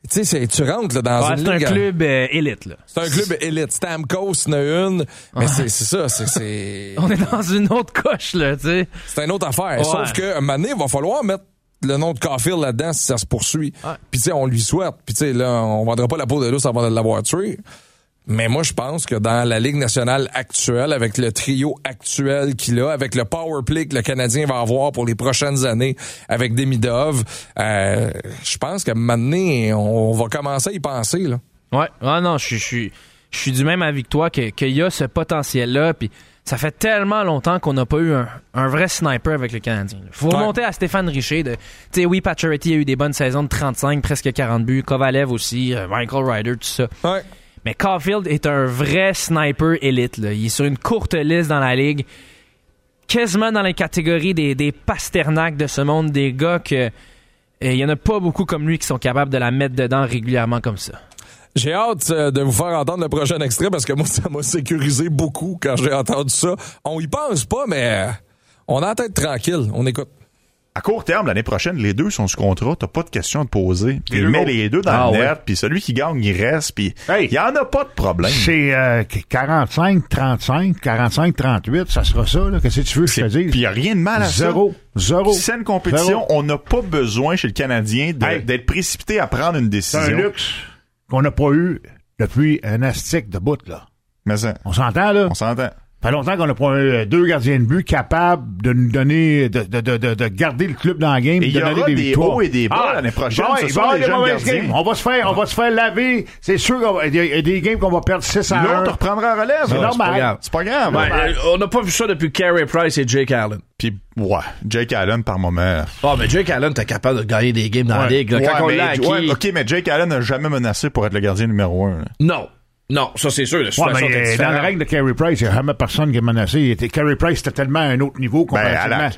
Tu sais, tu rentres là, dans ouais, une c'est ligue... un club euh, élite, là. C'est un club élite. Stamkos en a une, mais ouais. c'est, c'est ça, c'est, c'est... On est dans une autre coche, là, tu sais. C'est une autre affaire. Ouais. Sauf qu'à un moment donné, il va falloir mettre le nom de Caulfield là-dedans si ça se poursuit. Ouais. Puis tu sais, on lui souhaite. Puis tu sais, là, on vendra pas la peau de l'ours avant de l'avoir tué. Mais moi, je pense que dans la Ligue nationale actuelle, avec le trio actuel qu'il a, avec le power play que le Canadien va avoir pour les prochaines années avec Demidov, euh, je pense qu'à un moment donné, on va commencer à y penser, là. Ouais, ah non, je suis je suis du même avis que toi que, qu'il y a ce potentiel-là, puis ça fait tellement longtemps qu'on n'a pas eu un, un vrai sniper avec le Canadien. Il faut ouais. remonter à Stéphane Richer. Tu sais, oui, Pacioretty a eu des bonnes saisons de trente-cinq, presque quarante buts, Kovalev aussi, euh, Michael Ryder, tout ça. Ouais. Mais Caulfield est un vrai sniper élite, là. Il est sur une courte liste dans la ligue, quasiment dans les catégories des, des Pasternak de ce monde, des gars que il y en a pas beaucoup comme lui qui sont capables de la mettre dedans régulièrement comme ça. J'ai hâte euh, de vous faire entendre le prochain extrait parce que moi, ça m'a sécurisé beaucoup quand j'ai entendu ça. On y pense pas, mais on a la tête tranquille. On écoute. À court terme, l'année prochaine, les deux sont sous contrat. T'as pas de questions à te poser. Il met les deux dans ah, le net, ouais. puis celui qui gagne, il reste, puis il hey, y en a pas de problème. C'est euh, quarante-cinq trente-cinq, quarante-cinq trente-huit, ça sera ça, là. Qu'est-ce que tu veux que je te dise? Puis il y a rien de mal à Zéro. ça. Zéro. Si c'est une compétition, Zéro. On n'a pas besoin chez le Canadien de, hey. d'être précipité à prendre une décision. C'est un luxe qu'on n'a pas eu depuis un astique de bout, là. Mais ça. On s'entend, là? On s'entend. Ça fait longtemps qu'on n'a pas eu deux gardiens de but capables de nous donner, de, de, de, de garder le club dans la game, et de donner des, des victoires. Hauts et des bas ah, l'année prochaine. Bon, ce il sont va les des jeunes mauvaises gardiens. games. On va se faire, on va se faire laver. C'est sûr qu'il y a des games qu'on va perdre six à un. L'autre reprendra la relève. C'est non, normal. C'est pas grave. Ouais, euh, on n'a pas vu ça depuis Carey Price et Jake Allen. Puis, ouais, Jake Allen par moment. Ah, oh, mais Jake Allen, t'es capable de gagner des games dans ouais. la ligue. Là, ouais, quand mais, on l'a acquis... ouais, OK, mais Jake Allen n'a jamais menacé pour être le gardien numéro un. Là. Non. Non, ça c'est sûr. De ouais, mais dans la règle de Carey Price, il n'y a jamais personne qui est menacé. Carey Price était tellement à un autre niveau comparativement.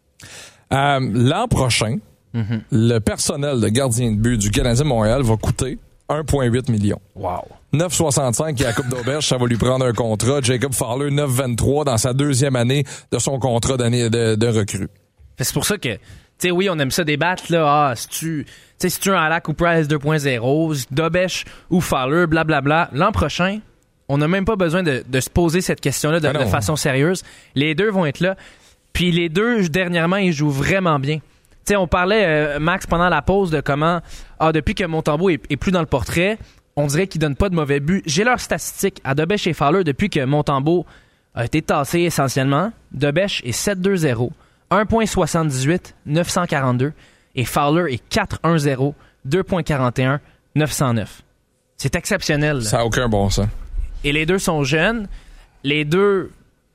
Ben, euh, l'an prochain, mm-hmm. le personnel de gardien de but du Canadien de Montréal va coûter un virgule huit million. Wow. neuf virgule soixante-cinq qui est la Coupe d'Auberge, ça va lui prendre un contrat. Jacob Fowler, neuf virgule vingt-trois dans sa deuxième année de son contrat d'année de, de recrue. C'est pour ça que, tu sais, oui, on aime ça débattre, là. Ah, si tu, tu sais, si tu as un Alak ou Price deux point zéro, Dobèche ou Fowler, blablabla. L'an prochain, on n'a même pas besoin de, de se poser cette question-là de, ah de façon sérieuse. Les deux vont être là. Puis les deux, dernièrement, ils jouent vraiment bien. Tu sais, on parlait, euh, Max, pendant la pause, de comment, ah, depuis que Montembeault est, est plus dans le portrait, on dirait qu'ils donnent pas de mauvais buts. J'ai leurs statistiques à Dobèche et Fowler depuis que Montembeault a été tassé essentiellement. Dobèche est sept deux zéro. un virgule soixante-dix-huit, neuf cent quarante-deux. Et Fowler est quatre un zéro, deux virgule quarante et un, neuf cent neuf. C'est exceptionnel. Là. Ça n'a aucun bon sens. Et les deux sont jeunes. Les deux,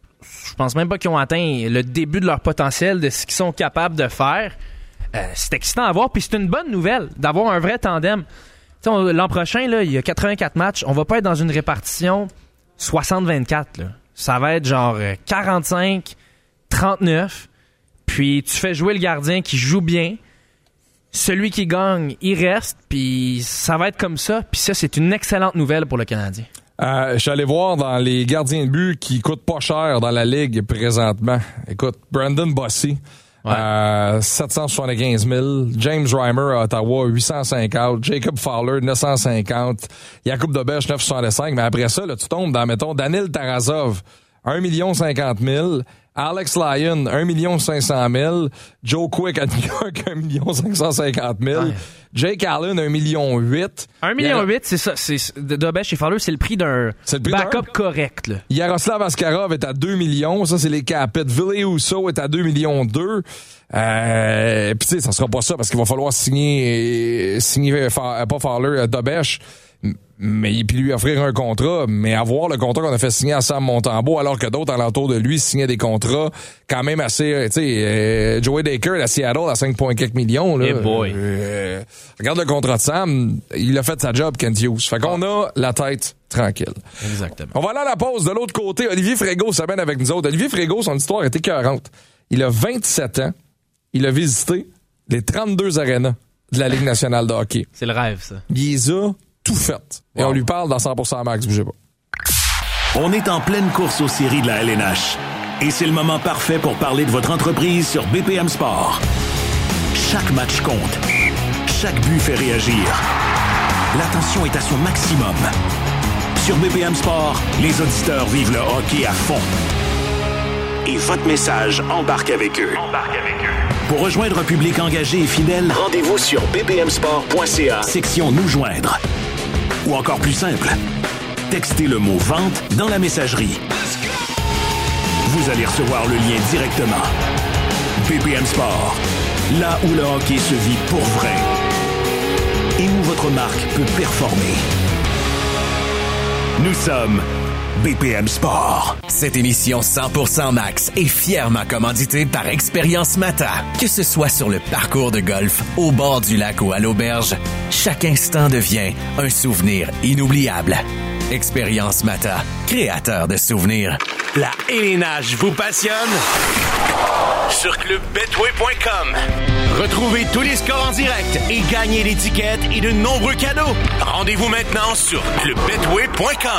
je pense même pas qu'ils ont atteint le début de leur potentiel, de ce qu'ils sont capables de faire. Euh, c'est excitant à voir. Puis c'est une bonne nouvelle d'avoir un vrai tandem. On, l'an prochain, là, il y a quatre-vingt-quatre matchs. On va pas être dans une répartition soixante vingt-quatre. Là. Ça va être genre quarante-cinq trente-neuf. Puis tu fais jouer le gardien qui joue bien. Celui qui gagne, il reste. Puis ça va être comme ça. Puis ça, c'est une excellente nouvelle pour le Canadien. Euh, je suis allé voir dans les gardiens de but qui coûtent pas cher dans la Ligue présentement. Écoute, Brandon Bossy, ouais. euh, sept cent soixante-quinze mille. James Reimer à Ottawa, huit cent cinquante. Jacob Fowler, neuf cent cinquante. Jakub Dobèche, neuf cent soixante-cinq. Mais après ça, là, tu tombes dans, mettons, Daniil Tarasov, un million cinquante mille. Alex Lyon, un million cinq cent mille. Joe Quick à New York, un million cinq cent cinquante mille. Ouais. Jake Allen, un million huit. un million huit, c'est ça. C'est, Dobèche et Fowler, c'est le prix d'un le prix backup d'un... correct. Là. Yaroslav Askarov est à deux millions. Ça, c'est les capettes. Ville Husso est à deux millions deux. Euh, puis tu sais, ça sera pas ça parce qu'il va falloir signer, signer pas Fowler, Dobèche. Mais puis lui offrir un contrat, mais avoir le contrat qu'on a fait signer à Sam Montembeault, alors que d'autres alentour de lui signaient des contrats quand même assez, tu sais, euh, Joey Daker à Seattle à cinq points quelques millions là. Hey boy. Euh, regarde le contrat de Sam, il a fait sa job, Kent Hughes. Fait qu'on a la tête tranquille. Exactement. On va aller à la pause de l'autre côté. Olivier Frégault s'amène avec nous autres. Olivier Frégault, son histoire est écœurante. Il a vingt-sept ans. Il a visité les trente-deux arénas de la Ligue nationale de hockey. C'est le rêve, ça. Il les a tout fait. Et wow. On lui parle dans cent pour cent Max, bougez pas. On est en pleine course aux séries de la L N H. Et c'est le moment parfait pour parler de votre entreprise sur B P M Sport. Chaque match compte. Chaque but fait réagir. l'attention est à son maximum. Sur B P M Sport, les auditeurs vivent le hockey à fond. Et votre message embarque avec eux. Embarque avec eux. Pour rejoindre un public engagé et fidèle, rendez-vous sur b p m sport point c a, section Nous joindre. Ou encore plus simple, textez le mot vente dans la messagerie. Vous allez recevoir le lien directement. B P M Sport, là où le hockey se vit pour vrai et où votre marque peut performer. Nous sommes B P M Sport. Cette émission cent pour cent Max est fièrement commanditée par Expérience Mata. Que ce soit sur le parcours de golf, au bord du lac ou à l'auberge, chaque instant devient un souvenir inoubliable. Expérience Mata, créateur de souvenirs. La élénage vous passionne? Sur club betway point com. Retrouvez tous les scores en direct et gagnez l'étiquette et de nombreux cadeaux. Rendez-vous maintenant sur club betway point com.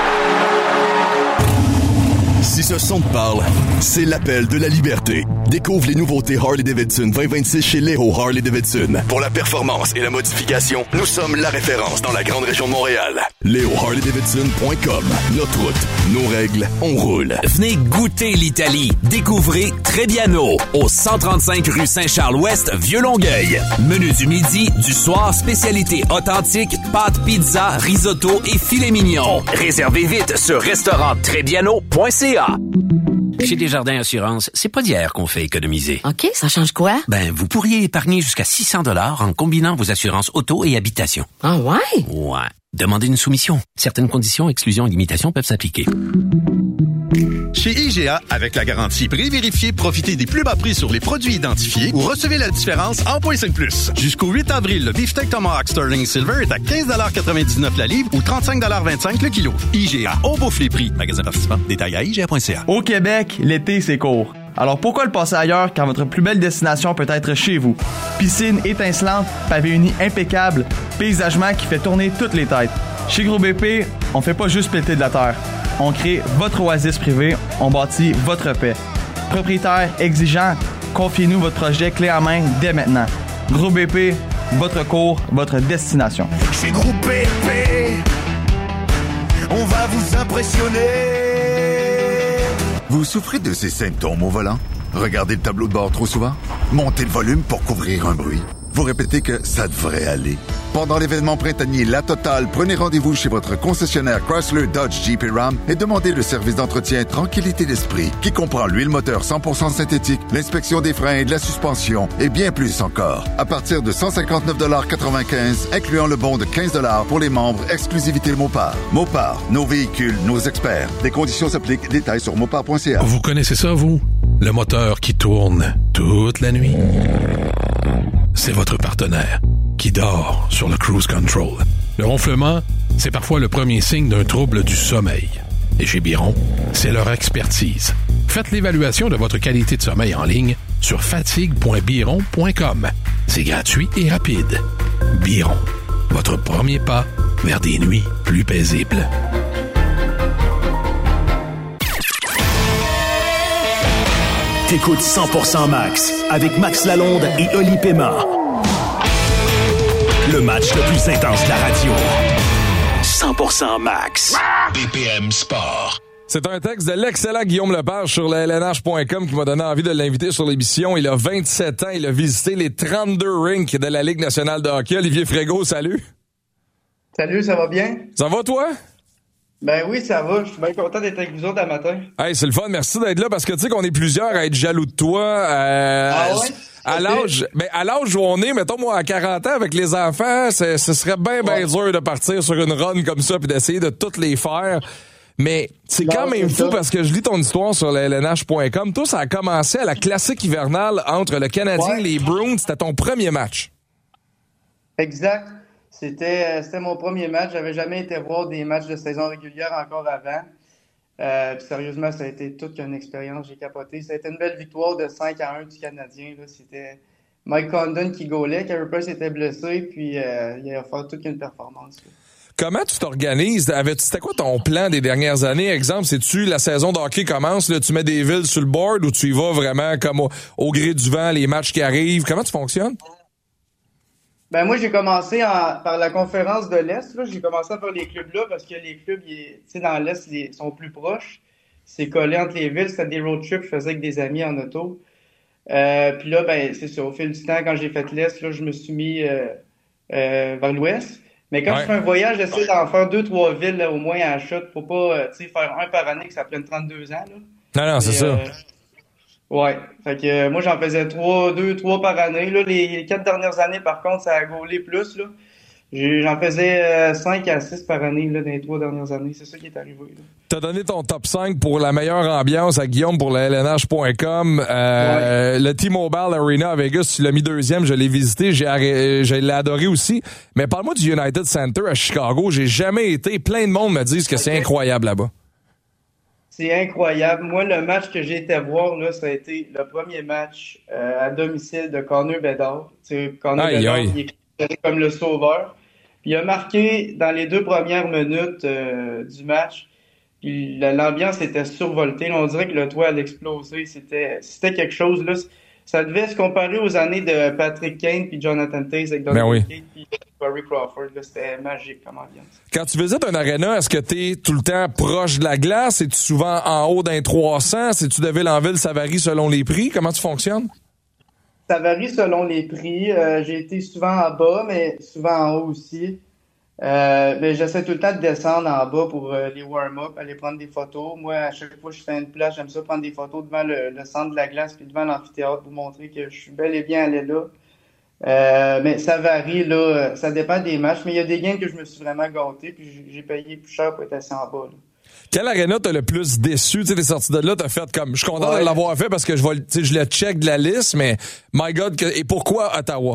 Si ce son te parle, c'est l'appel de la liberté. Découvre les nouveautés Harley-Davidson vingt vingt-six chez Léo Harley-Davidson. Pour la performance et la modification, nous sommes la référence dans la grande région de Montréal. Léo Harley Davidson point com. Notre route, nos règles, on roule. Venez goûter l'Italie. Découvrez Trebbiano au cent trente-cinq rue Saint-Charles-Ouest, Vieux-Longueuil. Menu du midi, du soir, spécialité authentique, pâtes, pizza, risotto et filet mignon. Réservez vite sur restaurant trebbiano point c a. Chez Desjardins Assurance, c'est pas d'hier qu'on fait économiser. OK, ça change quoi? Ben, vous pourriez épargner jusqu'à six cents dollars en combinant vos assurances auto et habitation. Ah ouais? Ouais. Demandez une soumission. Certaines conditions, exclusions et limitations peuvent s'appliquer. Chez I G A, avec la garantie prix vérifié, profitez des plus bas prix sur les produits identifiés ou recevez la différence en point cinq plus. Jusqu'au huit avril, le beefsteak Tomahawk Sterling Silver est à quinze quatre-vingt-dix-neuf la livre ou trente-cinq vingt-cinq le kilo. I G A, on bouffe les prix. Magasin participant, détail à I G A point C A. Au Québec, l'été, c'est court. Alors pourquoi le passer ailleurs quand votre plus belle destination peut être chez vous? Piscine étincelante, pavé uni impeccable, paysagement qui fait tourner toutes les têtes. Chez Groupe B P, on fait pas juste péter de la terre. On crée votre oasis privée, on bâtit votre paix. Propriétaire exigeant, confiez-nous votre projet clé en main dès maintenant. Groupe B P, votre cours, votre destination. Chez Groupe B P, on va vous impressionner. Vous souffrez de ces symptômes au volant? Regardez le tableau de bord trop souvent? Montez le volume pour couvrir un bruit. Vous répétez que ça devrait aller. Pendant l'événement printanier La Totale, prenez rendez-vous chez votre concessionnaire Chrysler, Dodge, Jeep et Ram et demandez le service d'entretien Tranquillité d'esprit qui comprend l'huile moteur cent pour cent synthétique, l'inspection des freins et de la suspension et bien plus encore. À partir de cent cinquante-neuf quatre-vingt-quinze dollars, incluant le bon de quinze dollars pour les membres exclusivité Mopar. Mopar, nos véhicules, nos experts. Des conditions s'appliquent. Détails sur mopar point c a. Vous connaissez ça, vous? Le moteur qui tourne toute la nuit? C'est votre partenaire qui dort sur le cruise control. Le ronflement, c'est parfois le premier signe d'un trouble du sommeil. Et chez Biron, c'est leur expertise. Faites l'évaluation de votre qualité de sommeil en ligne sur fatigue point biron point com. C'est gratuit et rapide. Biron, votre premier pas vers des nuits plus paisibles. T'écoutes cent pour cent Max avec Max Lalonde et Oli Pema. Le match le plus intense de la radio. cent pour cent Max. B P M Sport. C'est un texte de l'excellent Guillaume Lepage sur le L N H point com qui m'a donné envie de l'inviter sur l'émission. Il a vingt-sept ans. Il a visité les trente-deux rinks de la Ligue nationale de hockey. Olivier Frégault, salut. Salut, ça va bien? Ça va, toi? Ben oui, ça va. Je suis bien content d'être avec vous autres à matin. Hey, c'est le fun. Merci d'être là parce que tu sais qu'on est plusieurs à être jaloux de toi. Euh, ah ouais? À l'âge, ben, à l'âge où on est, mettons, moi, à quarante ans, avec les enfants, ce serait bien, bien ouais. dur de partir sur une run comme ça puis d'essayer de toutes les faire. Mais c'est non, quand même c'est fou ça. Parce que je lis ton histoire sur le L N H point com. Toi, ça a commencé à la classique hivernale entre le Canadien ouais. et les Bruins. C'était ton premier match. Exact. C'était, euh, c'était mon premier match. J'avais jamais été voir des matchs de saison régulière encore avant. Euh, puis sérieusement, ça a été toute une expérience. J'ai capoté. Ça a été une belle victoire de cinq à un du Canadien. Là. C'était Mike Condon qui gaulait. Carey Price était blessé. Puis euh, il a fait toute une performance. Là. Comment tu t'organises? C'était quoi ton plan des dernières années? Exemple, c'est-tu la saison de hockey commence, là, tu mets des villes sur le board ou tu y vas vraiment comme au, au gré du vent, les matchs qui arrivent? Comment tu fonctionnes? Ben moi, j'ai commencé en, par la conférence de l'Est. Là. J'ai commencé par les clubs là parce que les clubs, tu sais, dans l'Est, ils sont plus proches. C'est collé entre les villes. C'était des road trips que je faisais avec des amis en auto. Euh, puis là, ben c'est ça. Au fil du temps, quand j'ai fait l'Est, là, je me suis mis euh, euh, vers l'Ouest. Mais quand ouais. je fais un voyage, j'essaie d'en faire deux, trois villes là, au moins à la chute pour pas euh, tu sais, faire un par année que ça prenne trente-deux ans. Là. Non, non, c'est Et, ça. Euh, Ouais, fait que euh, moi j'en faisais trois, deux, trois par année. Là, les quatre dernières années, par contre, ça a gaulé plus. Là. J'ai, j'en faisais euh, cinq à six par année là, dans les trois dernières années. C'est ça qui est arrivé. Là. T'as donné ton top cinq pour la meilleure ambiance à Guillaume pour le L N H point com. Euh, ouais. Le T-Mobile Arena à Vegas, tu l'as mis deuxième, je l'ai visité, j'ai, arrêt, j'ai l'ai adoré aussi. Mais parle-moi du United Center à Chicago. J'ai jamais été. Plein de monde me disent que okay. c'est incroyable là-bas. C'est incroyable. Moi, le match que j'ai été voir, là, ça a été le premier match euh, à domicile de Connor Bedard. Tu sais, Connor aïe, Bedard, aïe. Il est considéré comme le sauveur. Puis il a marqué dans les deux premières minutes euh, du match. Puis l'ambiance était survoltée. Là, on dirait que le toit allait exploser. C'était, c'était quelque chose. Là, ça devait se comparer aux années de Patrick Kane puis Jonathan Toews avec Donald oui. Kane puis Corey Crawford. Là, c'était magique comme ambiance. Quand tu visites un aréna, est-ce que tu es tout le temps proche de la glace? Es-tu souvent en haut d'un trois cents? Si tu de ville en ville, ça varie selon les prix? Comment tu fonctionnes? Ça varie selon les prix. Euh, j'ai été souvent en bas, mais souvent en haut aussi. Euh, mais j'essaie tout le temps de descendre en bas pour euh, les warm-up, aller prendre des photos. Moi, à chaque fois que je fais une place, j'aime ça prendre des photos devant le, le centre de la glace puis devant l'amphithéâtre pour montrer que je suis bel et bien allé là. Euh, mais ça varie, là. Ça dépend des matchs. Mais il y a des games que je me suis vraiment gâté puis j'ai payé plus cher pour être assis en bas, là. Quelle aréna t'as le plus déçu? Tu sais, t'es sorti de là, t'as fait comme, je suis content ouais. de l'avoir fait parce que je vais, tu sais, je le check de la liste, mais my God, que, et pourquoi Ottawa?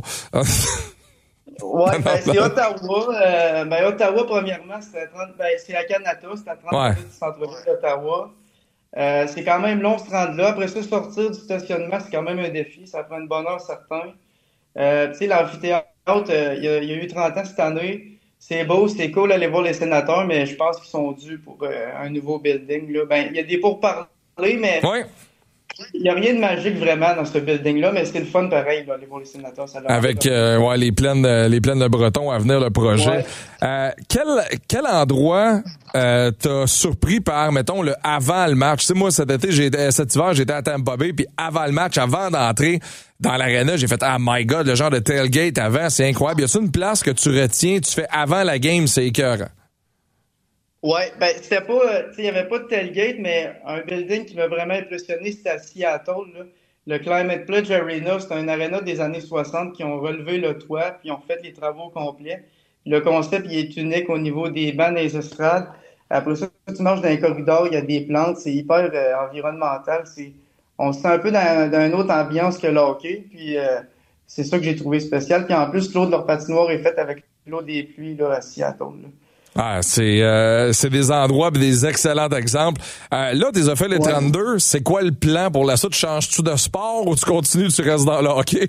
Ouais, ben, c'est Ottawa. Euh, ben, Ottawa, premièrement, c'était trente, ben, c'est à Canada, c'est à trente minutes du centre-ville d'Ottawa. Euh, c'est quand même long de se rendre là. Après ça, sortir du stationnement, c'est quand même un défi. Ça prend une bonne heure certain. Euh, tu sais, l'amphithéâtre, euh, il y a, il y a eu trente ans cette année. C'est beau, c'est cool d'aller voir les sénateurs, mais je pense qu'ils sont dus pour euh, un nouveau building, là. Ben, il y a des pourparlers, mais. Ouais. Il n'y a rien de magique vraiment dans ce building-là, mais c'est le fun pareil, là, aller voir les sénateurs. Ça Avec euh, ouais, les plaines de, les plaines de Breton à venir, le projet. Ouais. Euh, quel, quel endroit euh, t'a surpris par, mettons, le avant le match? Tu sais, moi, cet été, j'ai, cet hiver, j'étais à Tampa Bay, puis avant le match, avant d'entrer dans l'aréna, j'ai fait « Ah, my God, le genre de tailgate avant, c'est incroyable. » Y a-t-il une place que tu retiens, tu fais avant la game, c'est écœurant? Ouais, ben c'était pas, tu sais, il y avait pas de tailgate, mais un building qui m'a vraiment impressionné, c'était à Seattle, là. Le Climate Pledge Arena, c'est un aréna des années soixante qui ont relevé le toit, puis ont fait les travaux complets. Le concept, il est unique au niveau des bancs des estrades. Après ça, tu marches dans les corridors, il y a des plantes, c'est hyper euh, environnemental. C'est, on se sent un peu dans, dans une autre ambiance que le hockey, puis euh, c'est ça que j'ai trouvé spécial. Puis en plus, l'eau de leur patinoire est faite avec l'eau des pluies là, à Seattle, là. Ah, c'est euh, c'est des endroits pis des excellents exemples. Euh, là, t'es fait les ouais. trente-deux. C'est quoi le plan pour la suite? Changes-tu de sport ou tu continues, tu restes dans le hockey?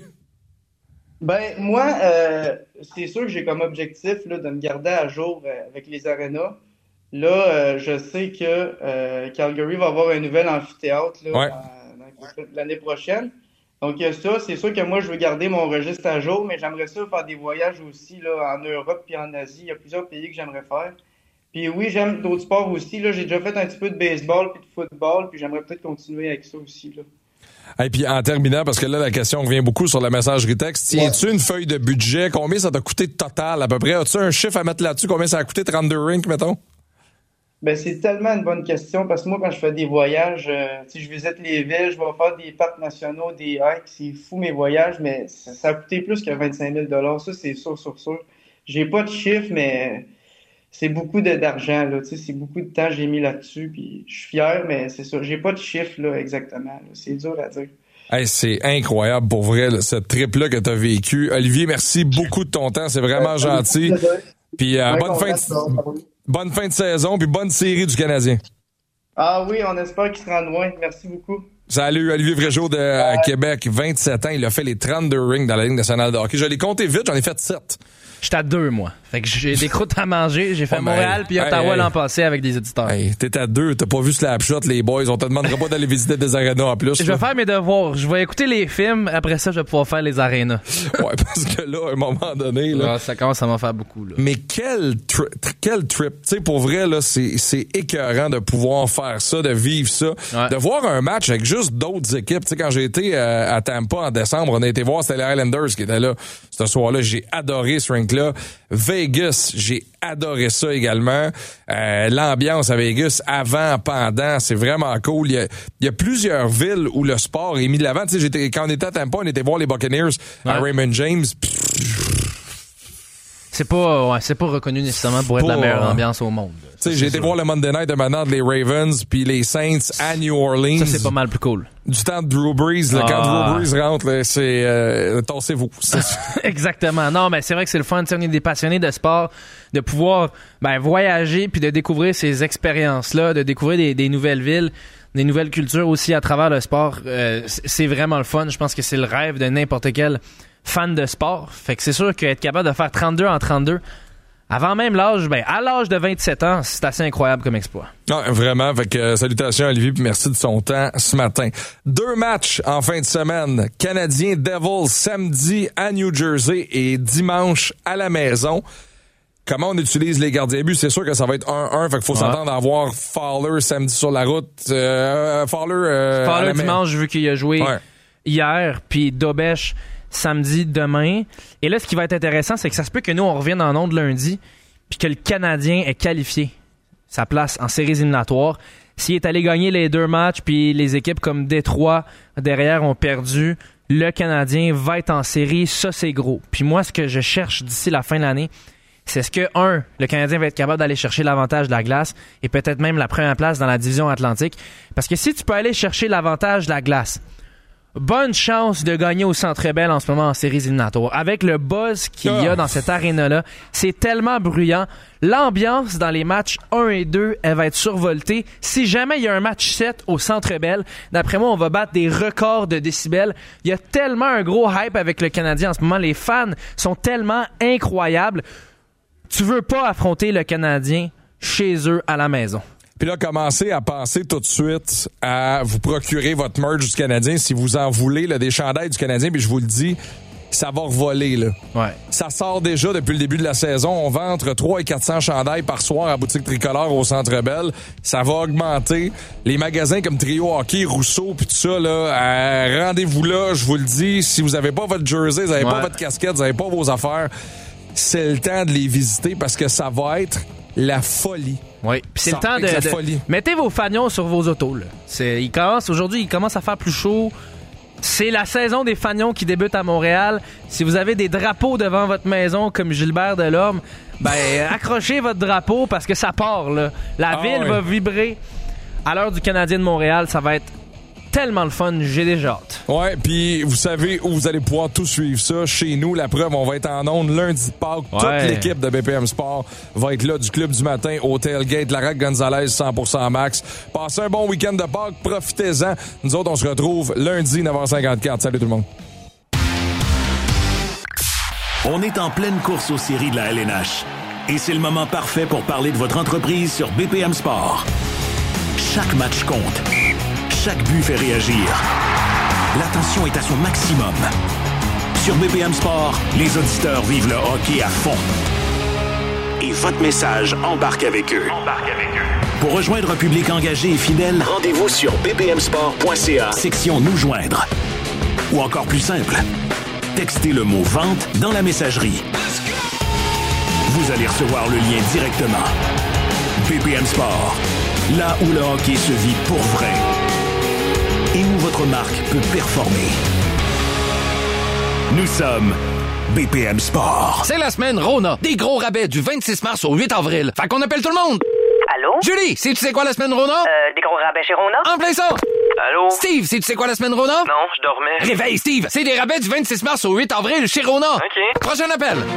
Ben moi, euh, c'est sûr que j'ai comme objectif là, de me garder à jour euh, avec les arénas. Là, euh, je sais que euh, Calgary va avoir un nouvel amphithéâtre là, ouais. dans, dans l'année prochaine. Donc ça, c'est sûr que moi, je veux garder mon registre à jour, mais j'aimerais ça faire des voyages aussi là, en Europe puis en Asie. Il y a plusieurs pays que j'aimerais faire. Puis oui, j'aime d'autres sports aussi. Là, j'ai déjà fait un petit peu de baseball puis de football, puis j'aimerais peut-être continuer avec ça aussi. Là. Et puis en terminant, parce que là, la question revient beaucoup sur la messagerie texte, tiens-tu ouais. une feuille de budget? Combien ça t'a coûté total à peu près? As-tu un chiffre à mettre là-dessus? Combien ça a coûté trente-deux rinks, mettons? Ben, c'est tellement une bonne question parce que moi, quand je fais des voyages, euh, si je visite les villes, je vais faire des parcs nationaux, des hikes, c'est fou mes voyages, mais ça, ça a coûté plus que vingt-cinq mille dollars. Ça, c'est sûr, sûr, sûr. J'ai pas de chiffre, mais c'est beaucoup de, d'argent, là. Tu sais, c'est beaucoup de temps que j'ai mis là-dessus, puis je suis fier, mais c'est sûr. J'ai pas de chiffre, là, exactement, là. C'est dur à dire. Hey, c'est incroyable pour vrai, là, cette trip-là que tu as vécu. Olivier, merci beaucoup de ton temps. C'est vraiment ouais, gentil. Puis euh, bonne fin de... Bonne fin de saison, puis bonne série du Canadien. Ah oui, on espère qu'il sera loin. Merci beaucoup. Salut, Olivier Fréjot de euh, Québec, vingt-sept ans. Il a fait les trente-deux rings dans la Ligue nationale de hockey. Je l'ai compté vite, j'en ai fait sept. J'étais à deux, moi. Fait que j'ai des croûtes à manger. J'ai fait oh, Montréal ben, puis Ottawa hey, l'an passé avec des éditeurs. Hey, t'es à deux, t'as pas vu Slapshot, les boys. On te demandera pas d'aller visiter des arénas en plus. Je vais faire mes devoirs. Je vais écouter les films. Après ça, je vais pouvoir faire les arénas. Ouais, parce que là, à un moment donné... là, ouais, ça commence à m'en faire beaucoup. Là. Mais quel, tri- quel trip. Tu sais, pour vrai, là, c'est, c'est écœurant de pouvoir faire ça, de vivre ça, ouais. de voir un match avec juste d'autres équipes. Tu sais, quand j'ai été euh, à Tampa en décembre, on a été voir, c'était les Islanders qui étaient là ce soir-là. J'ai adoré ce rink-là. Vegas, j'ai adoré ça également. Euh, l'ambiance à Vegas, avant, pendant, c'est vraiment cool. Il y a, il y a plusieurs villes où le sport est mis de l'avant. Tu sais, j'étais, quand on était à Tampa, on était voir les Buccaneers ouais. à Raymond James. C'est pas, ouais, c'est pas reconnu nécessairement pour être pas, la meilleure ambiance au monde. Tu sais, j'ai été voir le Monday Night de maintenant les Ravens puis les Saints à New Orleans. Ça, c'est pas mal plus cool. Du temps de Drew Brees, là, ah. quand Drew Brees rentre, là, c'est euh, tassez-vous. Exactement. Non, mais c'est vrai que c'est le fun. On est des passionnés de sport, de pouvoir ben, voyager puis de découvrir ces expériences-là, de découvrir des, des nouvelles villes, des nouvelles cultures aussi à travers le sport. Euh, c'est vraiment le fun. Je pense que c'est le rêve de n'importe quel fan de sport. Fait que c'est sûr qu'être capable de faire trente-deux en trente-deux avant même l'âge, ben à l'âge de vingt-sept ans, c'est assez incroyable comme exploit. Non, vraiment. Fait que euh, salutations à Olivier puis merci de son temps ce matin. Deux matchs en fin de semaine. Canadiens Devils samedi à New Jersey et dimanche à la maison. Comment on utilise les gardiens but? C'est sûr que ça va être un un, fait qu'il faut ouais. s'attendre à voir Fowler samedi sur la route. Euh, Fowler, euh, Fowler dimanche, vu qu'il a joué ouais. hier, puis Dobèche samedi, demain. Et là, ce qui va être intéressant, c'est que ça se peut que nous, on revienne en ondes lundi, puis que le Canadien est qualifié sa place en séries éliminatoires. S'il est allé gagner les deux matchs, puis les équipes comme Détroit, derrière, ont perdu, le Canadien va être en série. Ça, c'est gros. Puis moi, ce que je cherche d'ici la fin de l'année, c'est ce que, un, le Canadien va être capable d'aller chercher l'avantage de la glace et peut-être même la première place dans la division Atlantique. Parce que si tu peux aller chercher l'avantage de la glace, bonne chance de gagner au Centre Bell en ce moment en séries éliminatoires. Avec le buzz qu'il y a dans cette aréna-là, c'est tellement bruyant. L'ambiance dans les matchs un et deux, elle va être survoltée. Si jamais il y a un match sept au Centre Bell, d'après moi, on va battre des records de décibels. Il y a tellement un gros hype avec le Canadien en ce moment. Les fans sont tellement incroyables. Tu veux pas affronter le Canadien chez eux à la maison. Puis là, commencez à penser tout de suite à vous procurer votre merch du Canadien si vous en voulez, là, des chandails du Canadien. Puis je vous le dis, ça va revoler. Là. Ouais. Ça sort déjà depuis le début de la saison. On vend entre trois et quatre cents chandails par soir à boutique tricolore au Centre Bell. Ça va augmenter. Les magasins comme Trio Hockey, Rousseau, puis tout ça, là, euh, rendez-vous là, je vous le dis. Si vous avez pas votre jersey, vous avez ouais. pas votre casquette, vous avez pas vos affaires, c'est le temps de les visiter parce que ça va être la folie. Oui, puis c'est ça, le temps de, de folie. Mettez vos fanions sur vos autos là. C'est il commence aujourd'hui, il commence à faire plus chaud. C'est la saison des fanions qui débute à Montréal. Si vous avez des drapeaux devant votre maison comme Gilbert Delorme, ben accrochez votre drapeau parce que ça part là. La ah, ville ouais. va vibrer. À l'heure du Canadien de Montréal, ça va être tellement le fun, j'ai déjà hâte. Ouais, puis vous savez où vous allez pouvoir tout suivre ça. Chez nous, la preuve, on va être en ondes lundi de Pâques. Ouais. Toute l'équipe de B P M Sport va être là du Club du matin au Tailgate, Lara Gonzalez, cent pour cent max. Passez un bon week-end de Pâques, profitez-en. Nous autres, on se retrouve lundi, neuf heures cinquante-quatre. Salut tout le monde. On est en pleine course aux séries de la L N H. Et c'est le moment parfait pour parler de votre entreprise sur B P M Sport. Chaque match compte. Chaque but fait réagir. L'attention est à son maximum. Sur B P M Sport, les auditeurs vivent le hockey à fond. Et votre message embarque avec eux. Embarque avec eux. Pour rejoindre un public engagé et fidèle, rendez-vous sur b p m sport point c a, section Nous joindre. Ou encore plus simple, textez le mot vente dans la messagerie. Vous allez recevoir le lien directement. B P M Sport, là où le hockey se vit pour vrai. Et où votre marque peut performer. Nous sommes B P M Sport. C'est la semaine Rona. Des gros rabais du vingt-six mars au huit avril. Fait qu'on appelle tout le monde. Allô? Julie, sais-tu c'est quoi la semaine Rona? Euh, des gros rabais chez Rona? En plein ça! Allô? Steve, sais-tu c'est quoi la semaine Rona? Non, je dormais. Réveille, Steve! C'est des rabais du vingt-six mars au huit avril chez Rona. OK. Prochain appel.